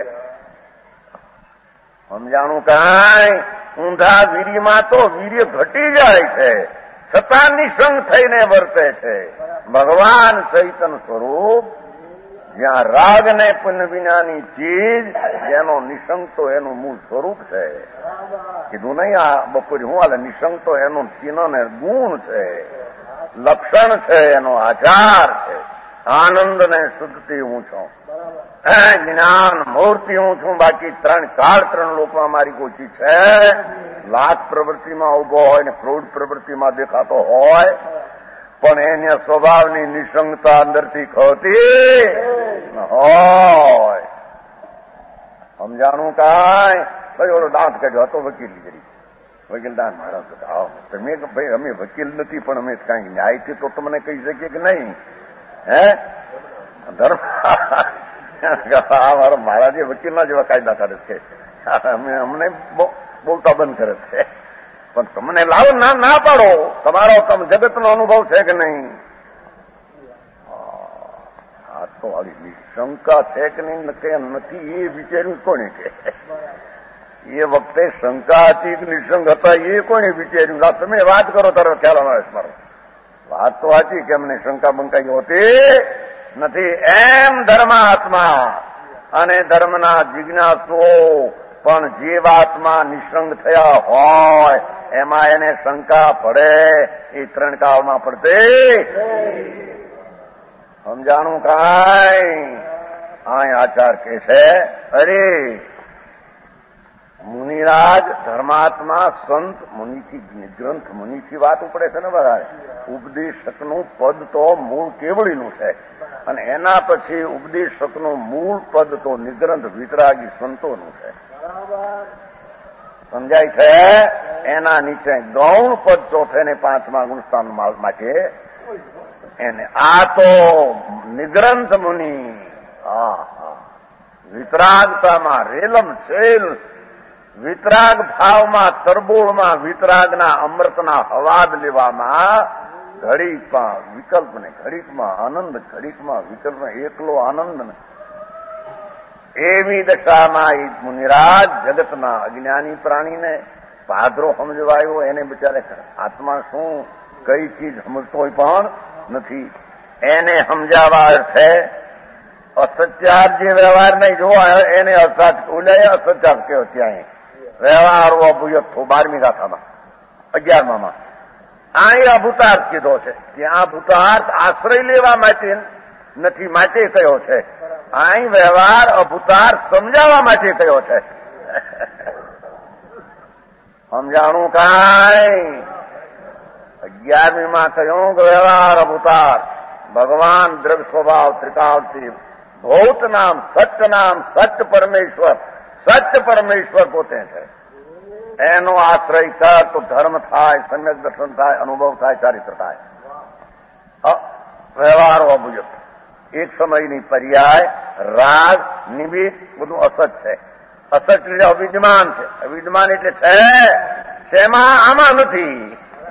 સમજાણું કાંઈ ઊંધા વીર્યમાં તો વીર્ય ઘટી જાય છે છતાં નિસંગ થઈને વર્તે છે. ભગવાન ચૈતન્ય સ્વરૂપ જ્યાં રાગ ને પુણ્ય વિનાની ચીજ જેનો નિસંગ તો એનું મૂળ સ્વરૂપ છે. કીધું નહીં આ બપોરે હું હાલે નિસંગ તો એનું ચિહ્ન ને ગુણ છે, લક્ષણ છે, એનો આધાર છે. આનંદ ને શુદ્ધથી હું છું, જ્ઞાન મૂર્તિ હું છું. બાકી ત્રણ લોકમાં મારી કોશી છે. લાખ પ્રવૃત્તિમાં ઉભો હોય ને ક્રોધ પ્રવૃત્તિમાં દેખાતો હોય પણ એને સ્વભાવની નિસંગતા અંદરથી ખોતી હોય. સમજાણું કાંઈ ભાઈ ઓલો દાંત કાઢ્યો હતો વકીલ દાંત મારા તમે ભાઈ અમે વકીલ નથી પણ અમે કાંઈ ન્યાયથી તો તમને કહી શકીએ કે નહીં. હે ધર્મ મારા જે વકીલના જેવા કાયદા કરે છે અમને બોલતા બંધ કરે છે પણ તમને લાવો ના પાડો. તમારો જગતનો અનુભવ છે કે નહીં? આ તો શંકા છે કે નહીં નથી એ વિચાર્યું કોને કે એ વખતે શંકા હતી કે નિસંગ હતા એ કોને વિચાર્યું? તમે વાત કરો તારો ખ્યાલ આવે છે મારો. વાત તો હતી કે અમને શંકા બંકાઈ હોતી નથી. એમ ધર્માત્મા અને ધર્મના જિજ્ઞાસુઓ પણ જીવાત્મા નિસંગ થયા હોય એમાં એને શંકા પડે એ ત્રણ કાળમાં પડતે. સમજાણું કાંઈ? આ આચાર કે છે અરે મુનિરાજ ધર્માત્મા સંત મુનિથી ગ્રંથ મુનિથી વાત ઉપડે છે ને બધા. ઉપદેશકનું પદ તો મૂળ કેવળીનું છે અને એના પછી ઉપદેશકનું મૂળ પદ તો નિગ્રંથ વિતરાગી સંતોનું છે. સમજાય છે? એના નીચે ગૌણ પદ ચોથે ને પાંચમા ગુણસ્થાન માટે એને આ તો નિગ્રંથ મુનિ વિતરાગતામાં રેલમ છેલ વિતરાગ ભાવમાં તરબોળમાં વિતરાગના અમૃતના હવાદ લેવામાં ઘડીકમાં વિકલ્પ ને ઘડીકમાં આનંદ ઘડીકમાં વિકલ્પ એકલો આનંદ ને એવી દશામાં એ મુનિરાજ જગતના અજ્ઞાની પ્રાણીને પાદરો સમજવાયો. એને બિચારે આત્મા શું કઈ ચીજ સમજતો પણ નથી. એને સમજાવવા અર્થે અસત્યાર જે વ્યવહાર નહીં જોવા એને ઓલા અસત્યાર કયો ત્યાં વ્યવહાર અભુયથો 12મી ગાથામાં 11માં અહીં અભૂતાર્થ કીધો છે. ત્યાં ભૂતાર્થ આશ્રય લેવા માટે નથી માટે કયો છે. અહીં વ્યવહાર અભૂતાર્થ સમજાવવા માટે કયો છે. સમજાણું કાંઈ? 11મીમાં કહ્યું કે વ્યવહાર અભૂતાર્થ ભગવાન દ્રવ્ય સ્વભાવ ત્રિકાળથી ભૌત નામ સત્ય પરમેશ્વર પોતે છે. એનો આશ્રય કર તો ધર્મ થાય, સમ્યક દર્શન થાય, અનુભવ થાય, ચારિત્ર થાય. વ્યવહારો અભુયત એક સમયની પર્યાય રાગ નિમિત્ત બધું અસત છે. અસત એટલે અવિદ્યમાન છે. અવિદ્યમાન એટલે છે શેમાં? આમાં નથી.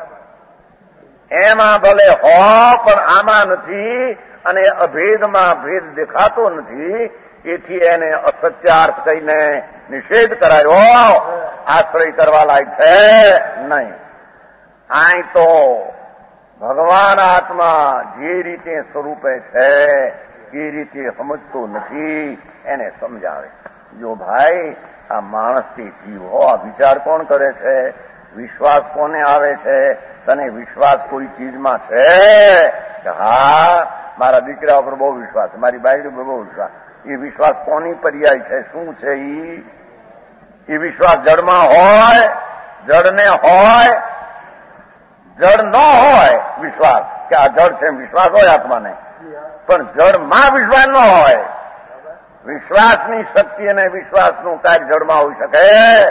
એમાં ભલે હો પણ આમાં નથી અને અભેદમાં ભેદ દેખાતો નથી. એથી એને અસત્યાર્થ કહીને નિષેધ કરાયો. આશ્રય કરવા લાયક છે નહીં. આય તો ભગવાન આત્મા જે રીતે સ્વરૂપે છે એ રીતે સમજતો નથી એને સમજાવે. જો ભાઈ આ માણસથી જીવ હો, આ વિચાર કોણ કરે છે? વિશ્વાસ કોને આવે છે? તને વિશ્વાસ કોઈ ચીજમાં છે? હા મારા દીકરા ઉપર બહુ વિશ્વાસ, મારી બાયડી ઉપર બહુ વિશ્વાસ. એ વિશ્વાસ કોની પર્યાય છે? શું છે? એ વિશ્વાસ જડમાં હોય, જડને હોય, જડ ન હોય વિશ્વાસ કે આ જડ છે વિશ્વાસ હોય આત્માને, પણ જડમાં વિશ્વાસ ન હોય. વિશ્વાસની શક્તિ અને વિશ્વાસનું કાર્ય જડમાં હોઈ શકે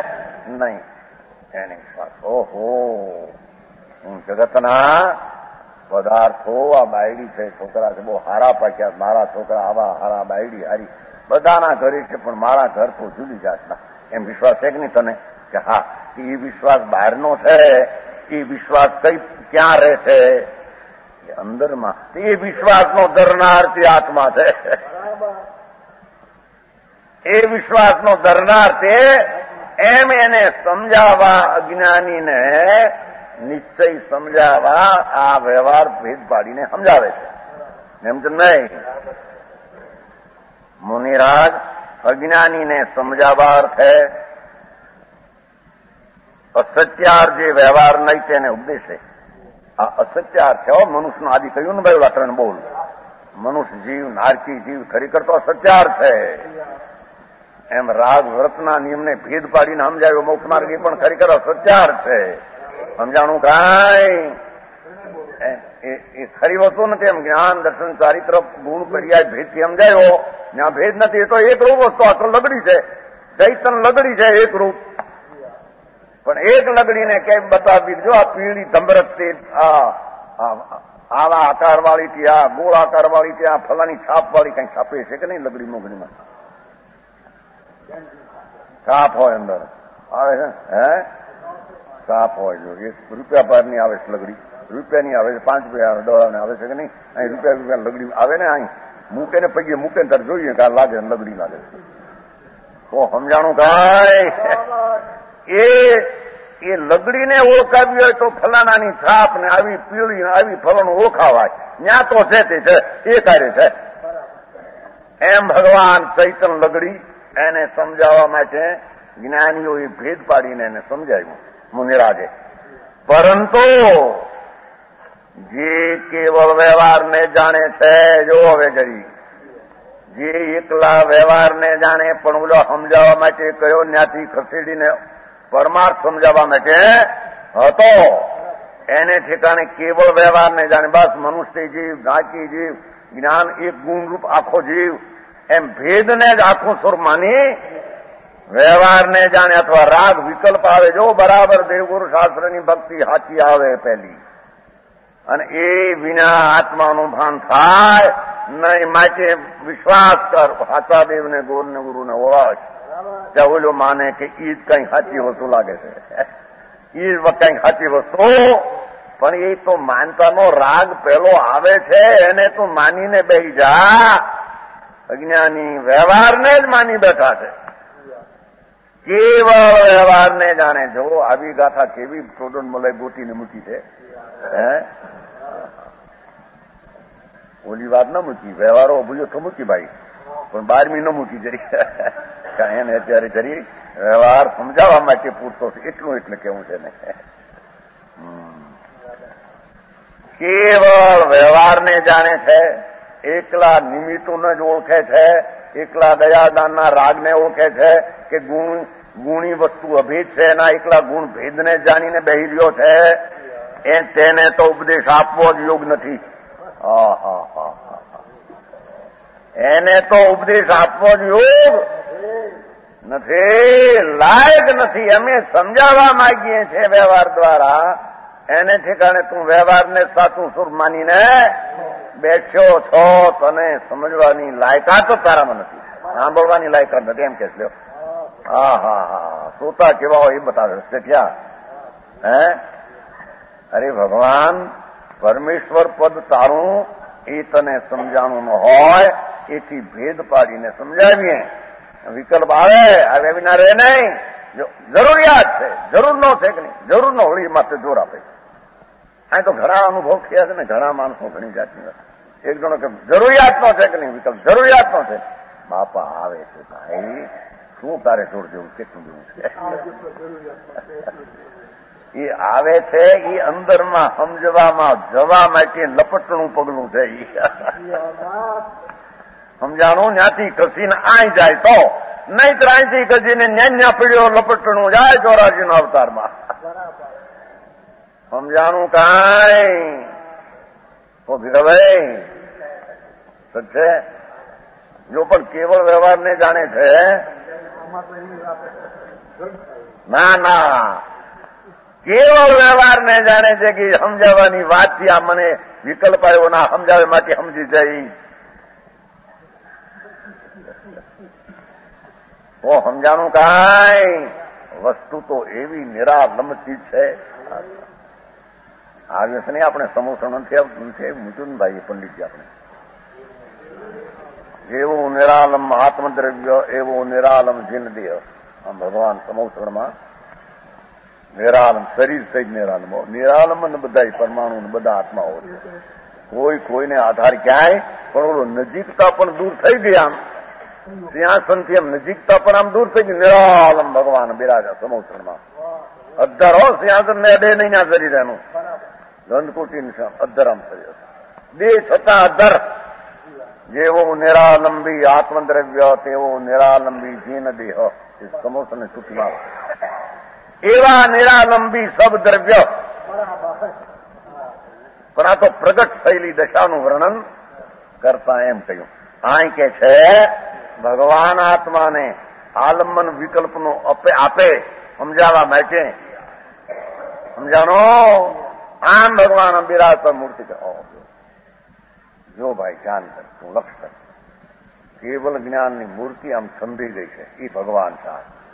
નહીં. એને વિશ્વાસ ઓહો હું જગતના પદાર્થો આ બાયડી છે, છોકરા છે, બહુ હારા પાક્યા, મારા છોકરા આવા હારા, બાયડી હારી, બધાના ઘરે છે, પણ મારા ઘર તો જુદી જાતના. એમ વિશ્વાસ છે કે નહીં તને? કે હા, એ વિશ્વાસ બહારનો છે, એ વિશ્વાસ ક્યાં રહે છે? અંદરમાં. એ વિશ્વાસનો ધરનાર તે આત્મા છે. એ વિશ્વાસનો ધરનાર તે એમ એને સમજાવવા, અજ્ઞાનીને નિશ્ચય સમજાવવા આ વ્યવહાર ભેદ પાડીને સમજાવે છે. એમ તો નહીં. મુનિરાજ અજ્ઞાનીને સમજાવવા અર્થે અસત્યાર જે વ્યવહાર નહીં તેને ઉપદેશે. આ અસત્યાર છે. મનુષ્યનો આદિ કહ્યું ને ભાઈ વાતરણ બોલ. મનુષ્ય જીવ, નારકી જીવ ખરેખર તો અસત્યાર છે. એમ રાગ વ્રતના નિયમને ભેદ પાડીને સમજાવ્યો મોક્ષ માર્ગ એ પણ ખરેખર અસત્યાર છે. સમજાણું કાંઈ એ ખરી વસ્તુ નથી. એમ જ્ઞાન દર્શન ચારિત્ર ગુણ પર્યાય ભેદથી સમજાયો. ત્યાં ભેદ નથી. એ તો એક રૂપ વસ્તુ. આ તો લગડી છે, ચૈતન લગડી છે એક રૂપ. પણ એક લગડીને કેમ બતાવી દીધો, આ પીળી ધમરકતી આવા આકાર વાળી ત્યાં, ગોળ આકાર વાળી ત્યાં, ફલાની છાપ વાળી કઈ છાપે છે કે નહીં લગડી મોગડીમાં? છાપ હોય અંદર આવે છે. હે છાપ હોય. જો ₹1 પારની આવે છે લગડી, ₹1ની આવે છે, $5 આવે છે કે નહીં? અહીં ₹1 લગડી આવે ને, અહીં મૂકે ને પગે મૂકે ને તારે જોઈએ કે આ લાગે લગડી લાગે છે. તો સમજાણું કાંઈ? એ લગડીને ઓળખાવી હોય તો ફલાણાની છાપ ને આવી પીળી ને આવી ફલાણું ઓળખાવાય. ત્યાં તો છે તે છે, એ કાર્ય છે. એમ ભગવાન ચૈતન લગડી એને સમજાવવા માટે જ્ઞાનીઓએ ભેદ પાડીને એને સમજાવ્યું મુનિરાજે. પરંતુ જે કેવળ વ્યવહારને જાણે છે, જો હવે જરી જે એકલા વ્યવહારને જાણે પણ ઓલો સમજાવવા માટે કયો ત્યાંથી ખસેડીને પરમાર્થ સમજાવવા માટે હતો, એને ઠેકાણે કેવળ વ્યવહારને જાણે. બસ મનુષ્ય જીવ, નાકી જીવ, જ્ઞાન એક ગુણરૂપ આખો જીવ, એમ ભેદને જ આખું સ્વરૂપ માની વ્યવહારને જાણે. અથવા રાગ વિકલ્પ આવે, જો બરાબર દેવગુરુ શાસ્ત્રની ભક્તિ સાચી આવે પહેલી, અને એ વિના આત્માનું ભાન થાય નહીં. માટે વિશ્વાસ કર, સાચા દેવને ગોરને ગુરુને ઓળખ. ત્યાં ઓલો માને કે ઈ જ કઈ સાચી વસ્તુ લાગે છે, ઈ જ કઈ સાચી વસ્તુ. પણ એ તો માનતાનો રાગ પેલો આવે છે, એને તું માનીને બેસી જા. અજ્ઞાની વ્યવહારને જ માની બેઠા છે, કેવળ વ્યવહારને જાણે. જો આવી ગાથા કેવી ટોડન મલાઈ ગોતીને મૂકી છે. હે ઓલી વાત ન મૂકી, વ્યવહારો ભૂલ્યો તો મૂકી ભાઈ, પણ 12મી ન મૂકી જરી. એને અત્યારે જરી વ્યવહાર સમજાવવા માટે પૂરતો છે, એટલું એટલે કેવું છે ને. કેવળ વ્યવહારને જાણે છે, એકલા નિમિત્તોને જ ઓળખે છે, એકલા દયાદાનના રાગને ઓળખે છે કે ગુણી વસ્તુ અભેદ છે, એના એકલા ગુણ ભેદને જાણીને બેહી રહ્યો છે. તેને તો ઉપદેશ આપવો જ યોગ નથી. એને તો ઉપદેશ આપવો જ યોગ નથી, લાયક નથી. અમે સમજાવવા માંગીએ છીએ વ્યવહાર દ્વારા. એને ઠેકાણે તું વ્યવહારને સાચું સુર માનીને બેઠ્યો છો. તને સમજવાની લાયકાત તારામાં નથી, સાંભળવાની લાયકાત નથી. એમ કે લ્યો, હા શ્રોતા કેવા હોય એ બતાવે છે ક્યાં? હે અરે ભગવાન પરમેશ્વર પદ તારું એ તને સમજાણું ન હોય, એથી ભેદ પાડીને સમજાવીએ. વિકલ્પ આવે, આવે વિના રહે નહીં. જરૂરિયાત છે, જરૂર નો છે કે નહીં? જરૂર નો હોળી માત્ર જોર આપે. અહીં તો ઘણા અનુભવ થયા છે ને, ઘણા માણસો ઘણી જાતની. એક જણો કે જરૂરિયાત નો છે કે નહીં? વિકલ્પ જરૂરિયાત નો છે. બાપા આવે છે ભાઈ, શું તારે જોર જેવું કેટલું જેવું છે? એ આવે છે એ અંદરમાં સમજવામાં જવા માટે લપટણું પગલું છે. સમજાણું? ત્યાંથી ખસીને આઈ જાય તો, નહીં તો અહીંથી ખસીને ન્યા પીડ્યો લપટણું જાય ચોરાજીનો અવતારમાં. સમજાણું કાંઈ? તો ભાઈ છે. જો પણ કેવળ વ્યવહારને જાણે છે. ના કેવળ વ્યવહારને જાણે છે કે સમજાવવાની વાતથી આ મને વિકલ્પ આવ્યો ના સમજાવે માટે સમજી જઈ તો સમજાણું કાંઈ વસ્તુ તો એવી નિરાલંબથી છે. આવ્યો છે નહીં આપણે સમોસણ નથી મુચુનભાઈ પંડિતજી આપણે એવું નિરાલમ આત્મદ્રવ્ય એવો નિરાલમ જીન દેહ. આમ ભગવાન સમોસણમાં નિરાલમ શરીર સહિત નિરાલમ નિરાલમ ને બધા પરમાણુ ને બધા આત્માઓ છે. કોઈ કોઈને આધાર ક્યાંય પણ ઓલો નજીકતા પણ દૂર થઈ ગઈ. આમ સિંહાસનથી આમ નજીકતા પણ આમ દૂર થઈ ગઈ. નિરાલમ ભગવાન બિરાજા સમોસણમાં. અધર હો સિંહાસન ને અડે નહીં ના શરીર એનું ગંધકુટી અધર આમ શરીર બે છતાં અધર. જેવો નિરાલંબી આત્મદ્રવ્ય તેવો નિરાલંબી જીન દેહ. સમોસન સૂચમાં એવા નિરાલંબી સબ દ્રવ્ય. પણ આ તો પ્રગટ થયેલી દશાનું વર્ણન કરતા એમ કહ્યું. અહીં કે છે ભગવાન આત્માને આલંબન વિકલ્પનો આપે સમજાવવા માટે. સમજાણો આમ ભગવાન બિરાજતા મૂર્તિ જો ભાઈ ધ્યાન કર તું લક્ષ કર. કેવલ જ્ઞાનની મૂર્તિ આમ સંભી ગઈ છે. એ ભગવાન છે.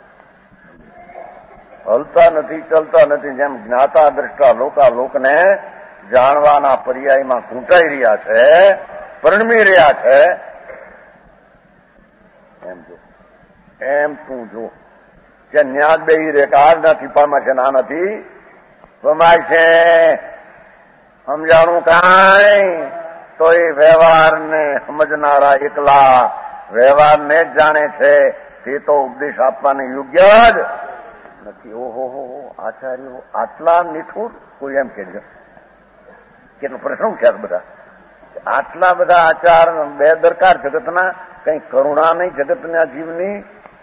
હલતા નથી ચલતા નથી. જેમ જ્ઞાતા દ્રષ્ટા લોકને જાણવાના પર્યાયમાં ઘૂંટાઈ રહ્યા છે પરણમી રહ્યા છે એમ જો એમ તું જો કે ન્યાદ બેહી રે કે આ નથી પામા છે ના નથી પમાય છે. સમજાણું કાંઈ તો એ વ્યવહારને સમજનારા એકલા વ્યવહારને જ જાણે છે. તે તો ઉપદેશ આપવાને યોગ્ય જ નથી. ઓહો આચાર્યો આટલા નિઠુર. કોઈ એમ કહેજો કેટલો પ્રશ્ન છે બધા. આટલા બધા આચાર બે દરકાર જગતના. કઈ કરુણા નહીં જગતના જીવની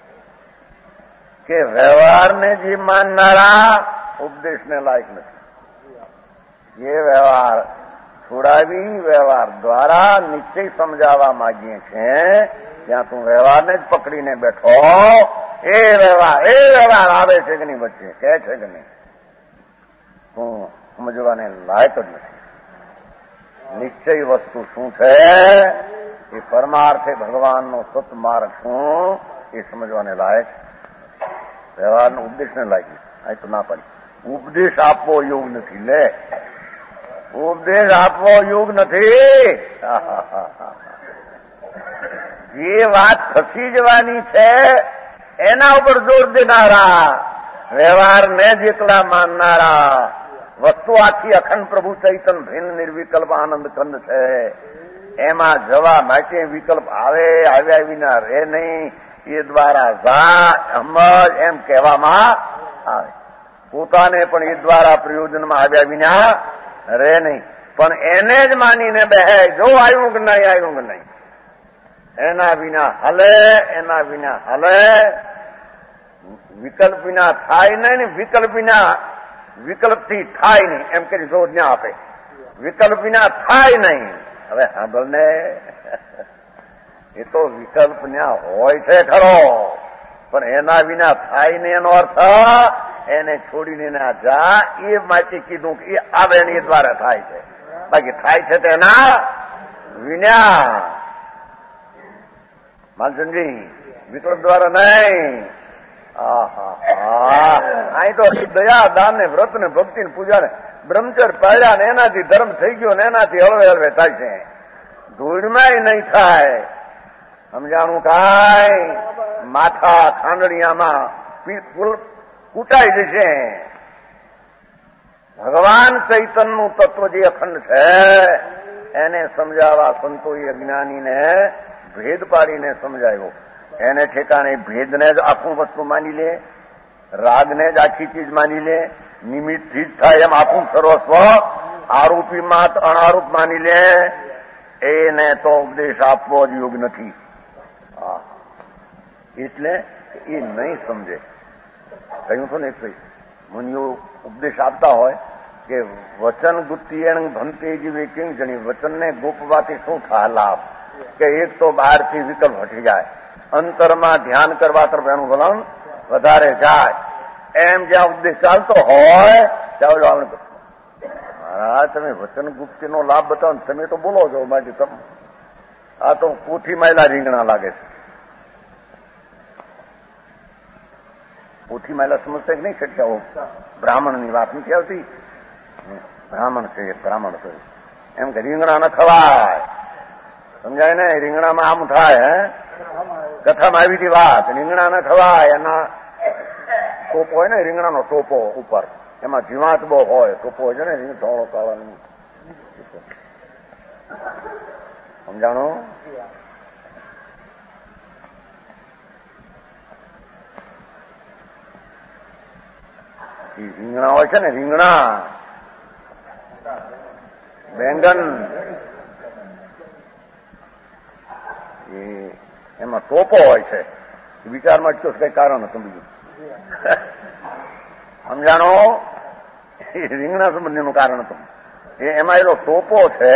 કે વ્યવહારને જીવ માનનારા ઉપદેશને લાયક નથી. જે વ્યવહાર છોડાવી વ્યવહાર દ્વારા નિશ્ચય સમજાવવા માંગીએ છે ત્યાં તું વ્યવહારને જ પકડીને બેઠો. એ વ્યવહાર આવે છે કે નહીં વચ્ચે કહે છે કે નહીં તું સમજવાને લાયક જ નથી. નિશ્ચય વસ્તુ શું છે એ પરમાર્થે ભગવાનનો સતમાર્ગ શું એ સમજવાને લાયક. વ્યવહારનો ઉપદેશને લાગી આ તો ના પડી. ઉપદેશ આપવો યોગ નથી. લે ઉપદેશ આપવો યોગ નથી. જે વાત ખસી જવાની છે એના ઉપર જોર દેનારા વ્યવહારને જ એકલા માનનારા વસ્તુ આખી અખંડ પ્રભુ ચૈતન ભિન્ન નિર્વિકલ્પ આનંદ કંદ છે. એમાં જવા માટે વિકલ્પ આવ્યા વિના રે નહીં. એ દ્વારા જા સમજ એમ કહેવામાં આવે. પોતાને પણ એ દ્વારા પ્રયોજનમાં આવ્યા વિના રે નહીં. પણ એને જ માનીને બેહે જો આવ્યું કે નહીં આવ્યું કે નહીં. એના વિના હલે વિકલ્પ વિના થાય નહીં. વિકલ્પથી થાય નહીં એમ કરી જોર ના આપે. વિકલ્પ વિના થાય નહીં. હવે સાંભળ ને એ તો વિકલ્પ ન્યા હોય છે ખરો પણ એના વિના થાય ને એનો અર્થ એને છોડીને ના જા. એ માટે કીધું કે એ આવે ને એ દ્વારા થાય છે. બાકી થાય છે તેના વિના માલચંદજી વિકલ્પ દ્વારા નહીં. અહીં તો દયા દાન ને વ્રત ને ભક્તિ ને પૂજા ને બ્રહ્મચર્ય પાડ્યા ને એનાથી ધર્મ થઈ ગયો ને એનાથી હળવે થાય છે. ધૂળમાં નહીં થાય. સમજાણું કાંઈ માથા ખાંડણિયામાં કૂટાઈ જશે. ભગવાન ચૈતનનું તત્વ જે અખંડ છે એને સમજાવવા સંતોએ જ્ઞાનીને ભેદ પાડીને સમજાવ્યો. એને ઠેકાણે ભેદને જ આખું વસ્તુ માની લે, રાગને જ આખી ચીજ માની લે, નિમિત્તથી જ થાય એમ આખું સર્વસ્વ આરોપીમાં અણારૂપ માની લે. એને તો ઉપદેશ આપવો જ યોગ નથી. એટલે એ નહીં સમજે. કહ્યું તો ને મુનિઓ ઉપદેશ આપતા હોય કે વચન ગુત્તિયણ ભંતે જીવે કેમ જણી. વચનને ગોપવાથી શું થાય લાભ કે એક તો બહારથી વિકલ્પ હટી જાય, અંતરમાં ધ્યાન કરવા તરફ એનું વલણ વધારે જાય. એમ જ્યાં ઉપદેશ ચાલતો હોય ત્યાં આપણે મહારાજ તમે વચન ગુપ્તીનો લાભ બતાવો ને તમે તો બોલો છો માટે તમે આ તો પોથી માયલા રીંગણા લાગે છે. પોથી માયલા સમજતા કે નહીં શકતા? બ્રાહ્મણની વાત નથી આવતી. બ્રાહ્મણ છે બ્રાહ્મણ છે એમ કે રીંગણા ન ખવાય, સમજાય ને? રીંગણામાં આમ થાય. કથામાં આવી હતી વાત, રીંગણા ન ખવાય. એના ટોપો હોય ને, રીંગણાનો ટોપો ઉપર, એમાં જીવાત બહુ હોય. ટોપો હોય છે ને ધોળો કાળો, સમજાણું? રીંગણા હોય છે ને, રીંગણા, બેંગન, એમાં ટોપો હોય છે. વિચારમાં જ કઈ કારણ હતું બીજું, સમજાણો? રીંગણા સંબંધીનું કારણ હતું. એમાં એનો ટોપો છે,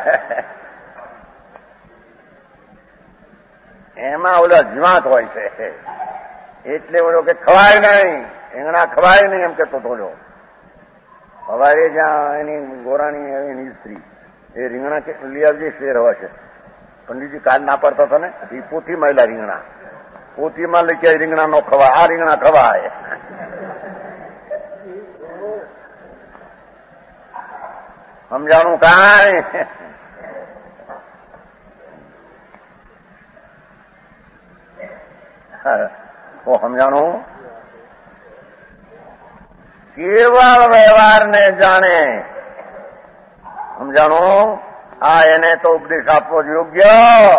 એમાં ઓલા જીવાત હોય છે. એટલે ઓલો કે ખવાય નહીં, રીંગણા ખવાય નહીં એમ કેતો હતો. સવારે જ્યાં એની ગોરાણી એની સ્ત્રી એ રીંગણા લઈ આવજે, શેર હવા છે. પંડિતજી કાલ ના પાડતા હતા ને, એ પોથી માયલા રીંગણા, પોથીમાં લઈ રીંગણા નો ખવાય, આ રીંગણા ખવાય. સમજાણું કાંઈ? તો સમજાણું? કેવળ વ્યવહારને જાણે, સમજાણું? આ એને તો ઉપદેશ આપવો જ યોગ્ય.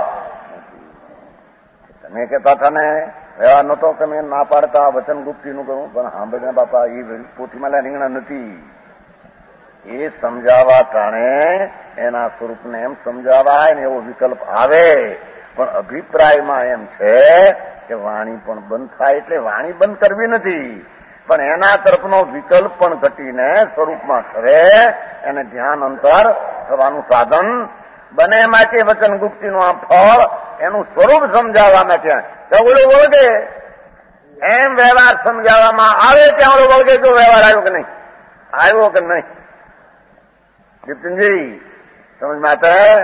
તમે કહેતા હતા ને વ્યવહાર નતો, તમે ના પાડતા વચન ગુપ્તીનું કહું, પણ સાંભળને બાપા એ પોથીમાં રીંગણા નથી. એ સમજાવવા ટાણે એના સ્વરૂપને એમ સમજાવાય ને એવો વિકલ્પ આવે. પણ અભિપ્રાયમાં એમ છે કે વાણી પણ બંધ થાય, એટલે વાણી બંધ કરવી નથી, પણ એના તરફનો વિકલ્પ પણ ઘટીને સ્વરૂપમાં કરે, એને ધ્યાન અંતર થવાનું સાધન બને. માટે વચન ગુપ્તીનું આ ફળ એનું સ્વરૂપ સમજાવવા માટે ઓલો વળગે એમ વ્યવહાર સમજાવવામાં આવે ત્યાં ઓલો વળગે. જો વ્યવહાર આવ્યો કે નહીં, આવ્યો કે નહીં? દીપચંદજી સમજમાં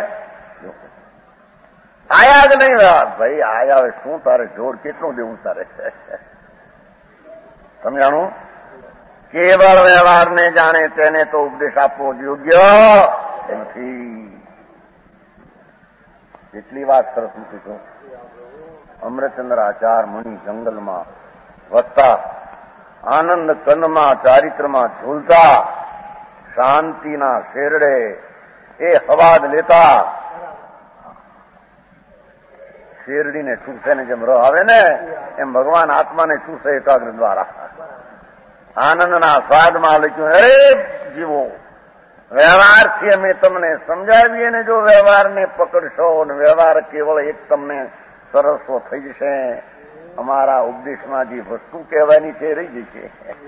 આયા જ નહીં? ભાઈ આયા હવે શું તારે જોડ કેટલું દેવું તારે? સમજાણું? કેવળ વ્યવહારને જાણે તેને તો ઉપદેશ આપવો યોગ્ય નથી. એટલી વાત સરસ મૂકી છું. અમૃતચંદ્ર આચાર મુનિ જંગલમાં વસતા, આનંદ કંદમાં ચારિત્રમાં ઝૂલતા, શાંતિના શેરડે એ હવાદ લેતા, શેરડીને છૂસે ને જેમ રહ આવે ને એમ ભગવાન આત્માને છૂસે એકાગ્ર દ્વારા. આનંદના સ્વાદમાં લખ્યું, હે જીવો, વ્યવહારથી અમે તમને સમજાવીએ ને જો વ્યવહારને પકડશો ને વ્યવહાર કેવળ એક તમને સરસો થઈ જશે, અમારા ઉપદેશમાં જે વસ્તુ કહેવાની છે રહી જશે.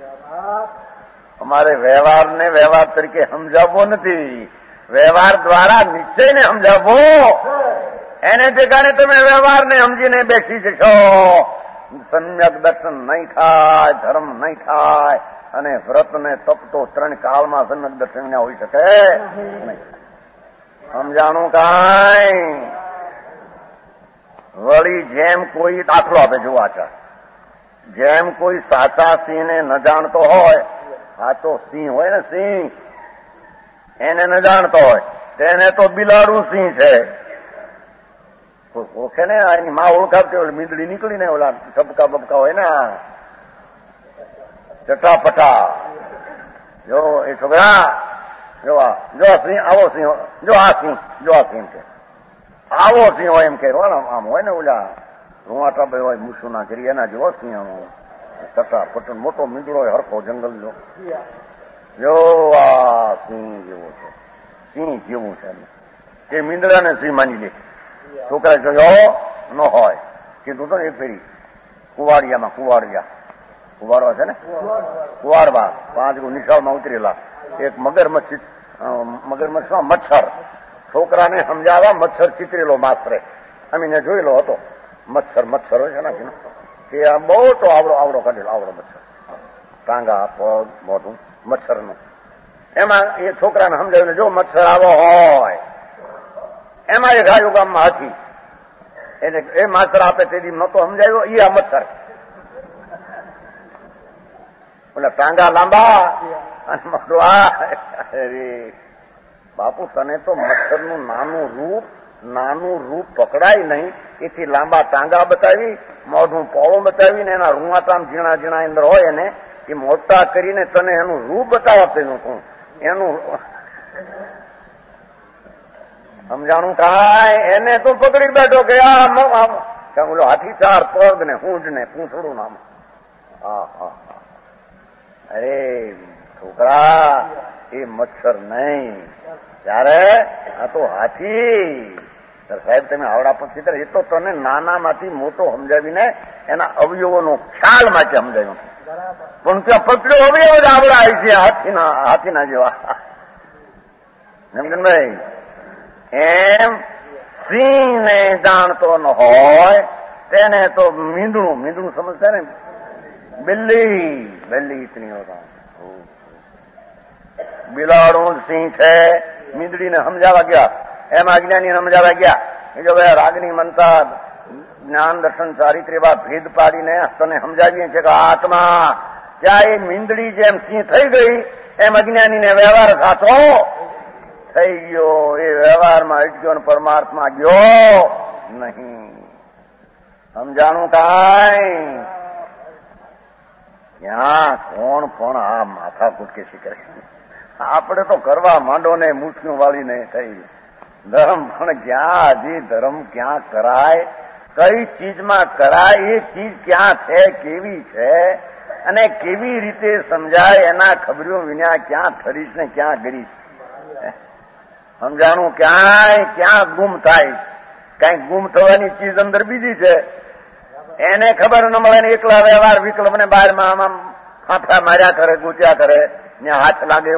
અમારે વ્યવહારને વ્યવહાર તરીકે સમજાવવો નથી, વ્યવહાર દ્વારા નિશ્ચયને સમજાવવો. એને ઠેકાણે તમે વ્યવહારને સમજીને બેસી જશો, સમ્યક દર્શન નહીં થાય, ધર્મ નહીં થાય, અને વ્રત ને તપ તો 3 કાળમાં સમ્યક દર્શન ના હોઈ શકે નહીં. સમજાણું કાંઈ? વળી જેમ કોઈ દાખલો આપે, જોવા છે, જેમ કોઈ સાચા સિંહને ન જાણતો હોય, સાચો સિંહ હોય ને સિંહ, એને ન જાણતો હોય તેને તો બિલાડું સિંહ છે. ઓળખે ને, એની માં ઓળખાવતી હોય, મીંદડી નીકળીને ઓલા ટપકા બપકા હોય ને ચટાપટા. જો એ છોકરા, જો સિંહ, આવો સિંહ, જો આ સિંહ, જો આ સિંહ છે, આવો સિંહ હોય એમ કે આમ હોય ને ઓલા રૂવાટા ભાઈ હોય મૂસુના કરી, એના જેવો સિંહ ચટાપટ, મોટો મીંદડો હોય, હરખો જંગલ જો આ સિંહ જેવો છે, સિંહ જેવું છે. એ મીંદડાને સિંહ માની લે. છોકરા જોયો ન હોય, કીધું તો એક ફેરી કુવાડિયામાં, કુવાડવા છે ને, કુવાડવા 5 નિશાળમાં ઉતરેલા એક મગરમચ્છમાં મચ્છર, છોકરાને સમજાવવા મચ્છર ચિતરેલો માસ્તરે અમીને જોયેલો હતો. મચ્છર હોય છે ને કે આ બહુ તો આવડો કાઢેલો, આવડો મચ્છર. ટાંગા, પગ, મોઢું મચ્છરનું. એમાં એ છોકરાને સમજાવ્યું, જો મચ્છર આવો હોય, એમાં એક રાજુ ગામમાં હાથી, એને એ માસ્ટર આપે તેથી નતો સમજાવ્યો, એ આ મચ્છર. એટલે ટાંગા લાંબા અને મોઢું અરે બાપુ, તને તો મચ્છરનું નાનું રૂપ પકડાય નહીં, એથી લાંબા ટાંગા બતાવી, મોઢું પોળું બતાવીને એના રૂંવાટામ ઝીણા ઝીણા અંદર હોય એને એ મોટા કરીને તને એનું રૂપ બતાવવા પેલું તું એનું સમજાણું કાંઈ. એને તું પકડી બેઠો કે ઓલો હાથી 4 પગ ને હૂંઢ ને પૂંછડું નામ. અરે છોકરા, એ મચ્છર નહીં, ત્યારે આ તો હાથી. સાહેબ તમે આવડા પછી એ તો તને નાનામાંથી મોટો સમજાવીને એના અવયવોનો ખ્યાલ માટે સમજાવ્યું, પણ ત્યાં પકડ્યો અવયવ જ આવડા આવી છે હાથીના જેવા. સમજણભાઈ, એમ સિંહને જાણતો ન હોય તેને તો મીંદડું સમજતા ને, બિલ્લી ઇતની હોતા. બિલાડું સિંહ છે, મીંદડીને સમજાવવા ગયા, એમ અજ્ઞાની સમજાવવા ગયા. એ જો ભાઈ રાગની મનતા જ્ઞાન દર્શન ચારિત્ર એવા ભેદ પાડીને તને સમજાવીએ છે કે આત્મા ત્યાં એ મીંદડી જેમ સિંહ થઈ ગઈ, એમ અજ્ઞાનીને વ્યવહાર સાચો થઈ ગયો. એ વ્યવહારમાં અટક્યો ને પરમાર્થમાં ગયો નહીં. સમજાણું કાંઈ? ત્યાં કોણ પણ આ માથા કૂટકે શીખે. આપણે તો કરવા માંડો ને મુઠ્ઠીઓ વાળીને થઈ. ધર્મ પણ ક્યાં, હજી ધર્મ ક્યાં કરાય, કઈ ચીજમાં કરાય, એ ચીજ ક્યાં છે, કેવી છે અને કેવી રીતે સમજાય, એના ખબરીઓ વિના ક્યાં ઠરીશ ને ક્યાં ગરીશ. સમજાણું ક્યાં ગુમ થાય. કઈક ગુમ થવાની ચીજ અંદર બીજી છે, એને ખબર ન મળે ને એકલા વ્યવહાર વિકલ્પ ને બહારમાં આમાં ફાફડા માર્યા કરે, ગૂંચ્યા કરે, ત્યાં હાથ લાગે.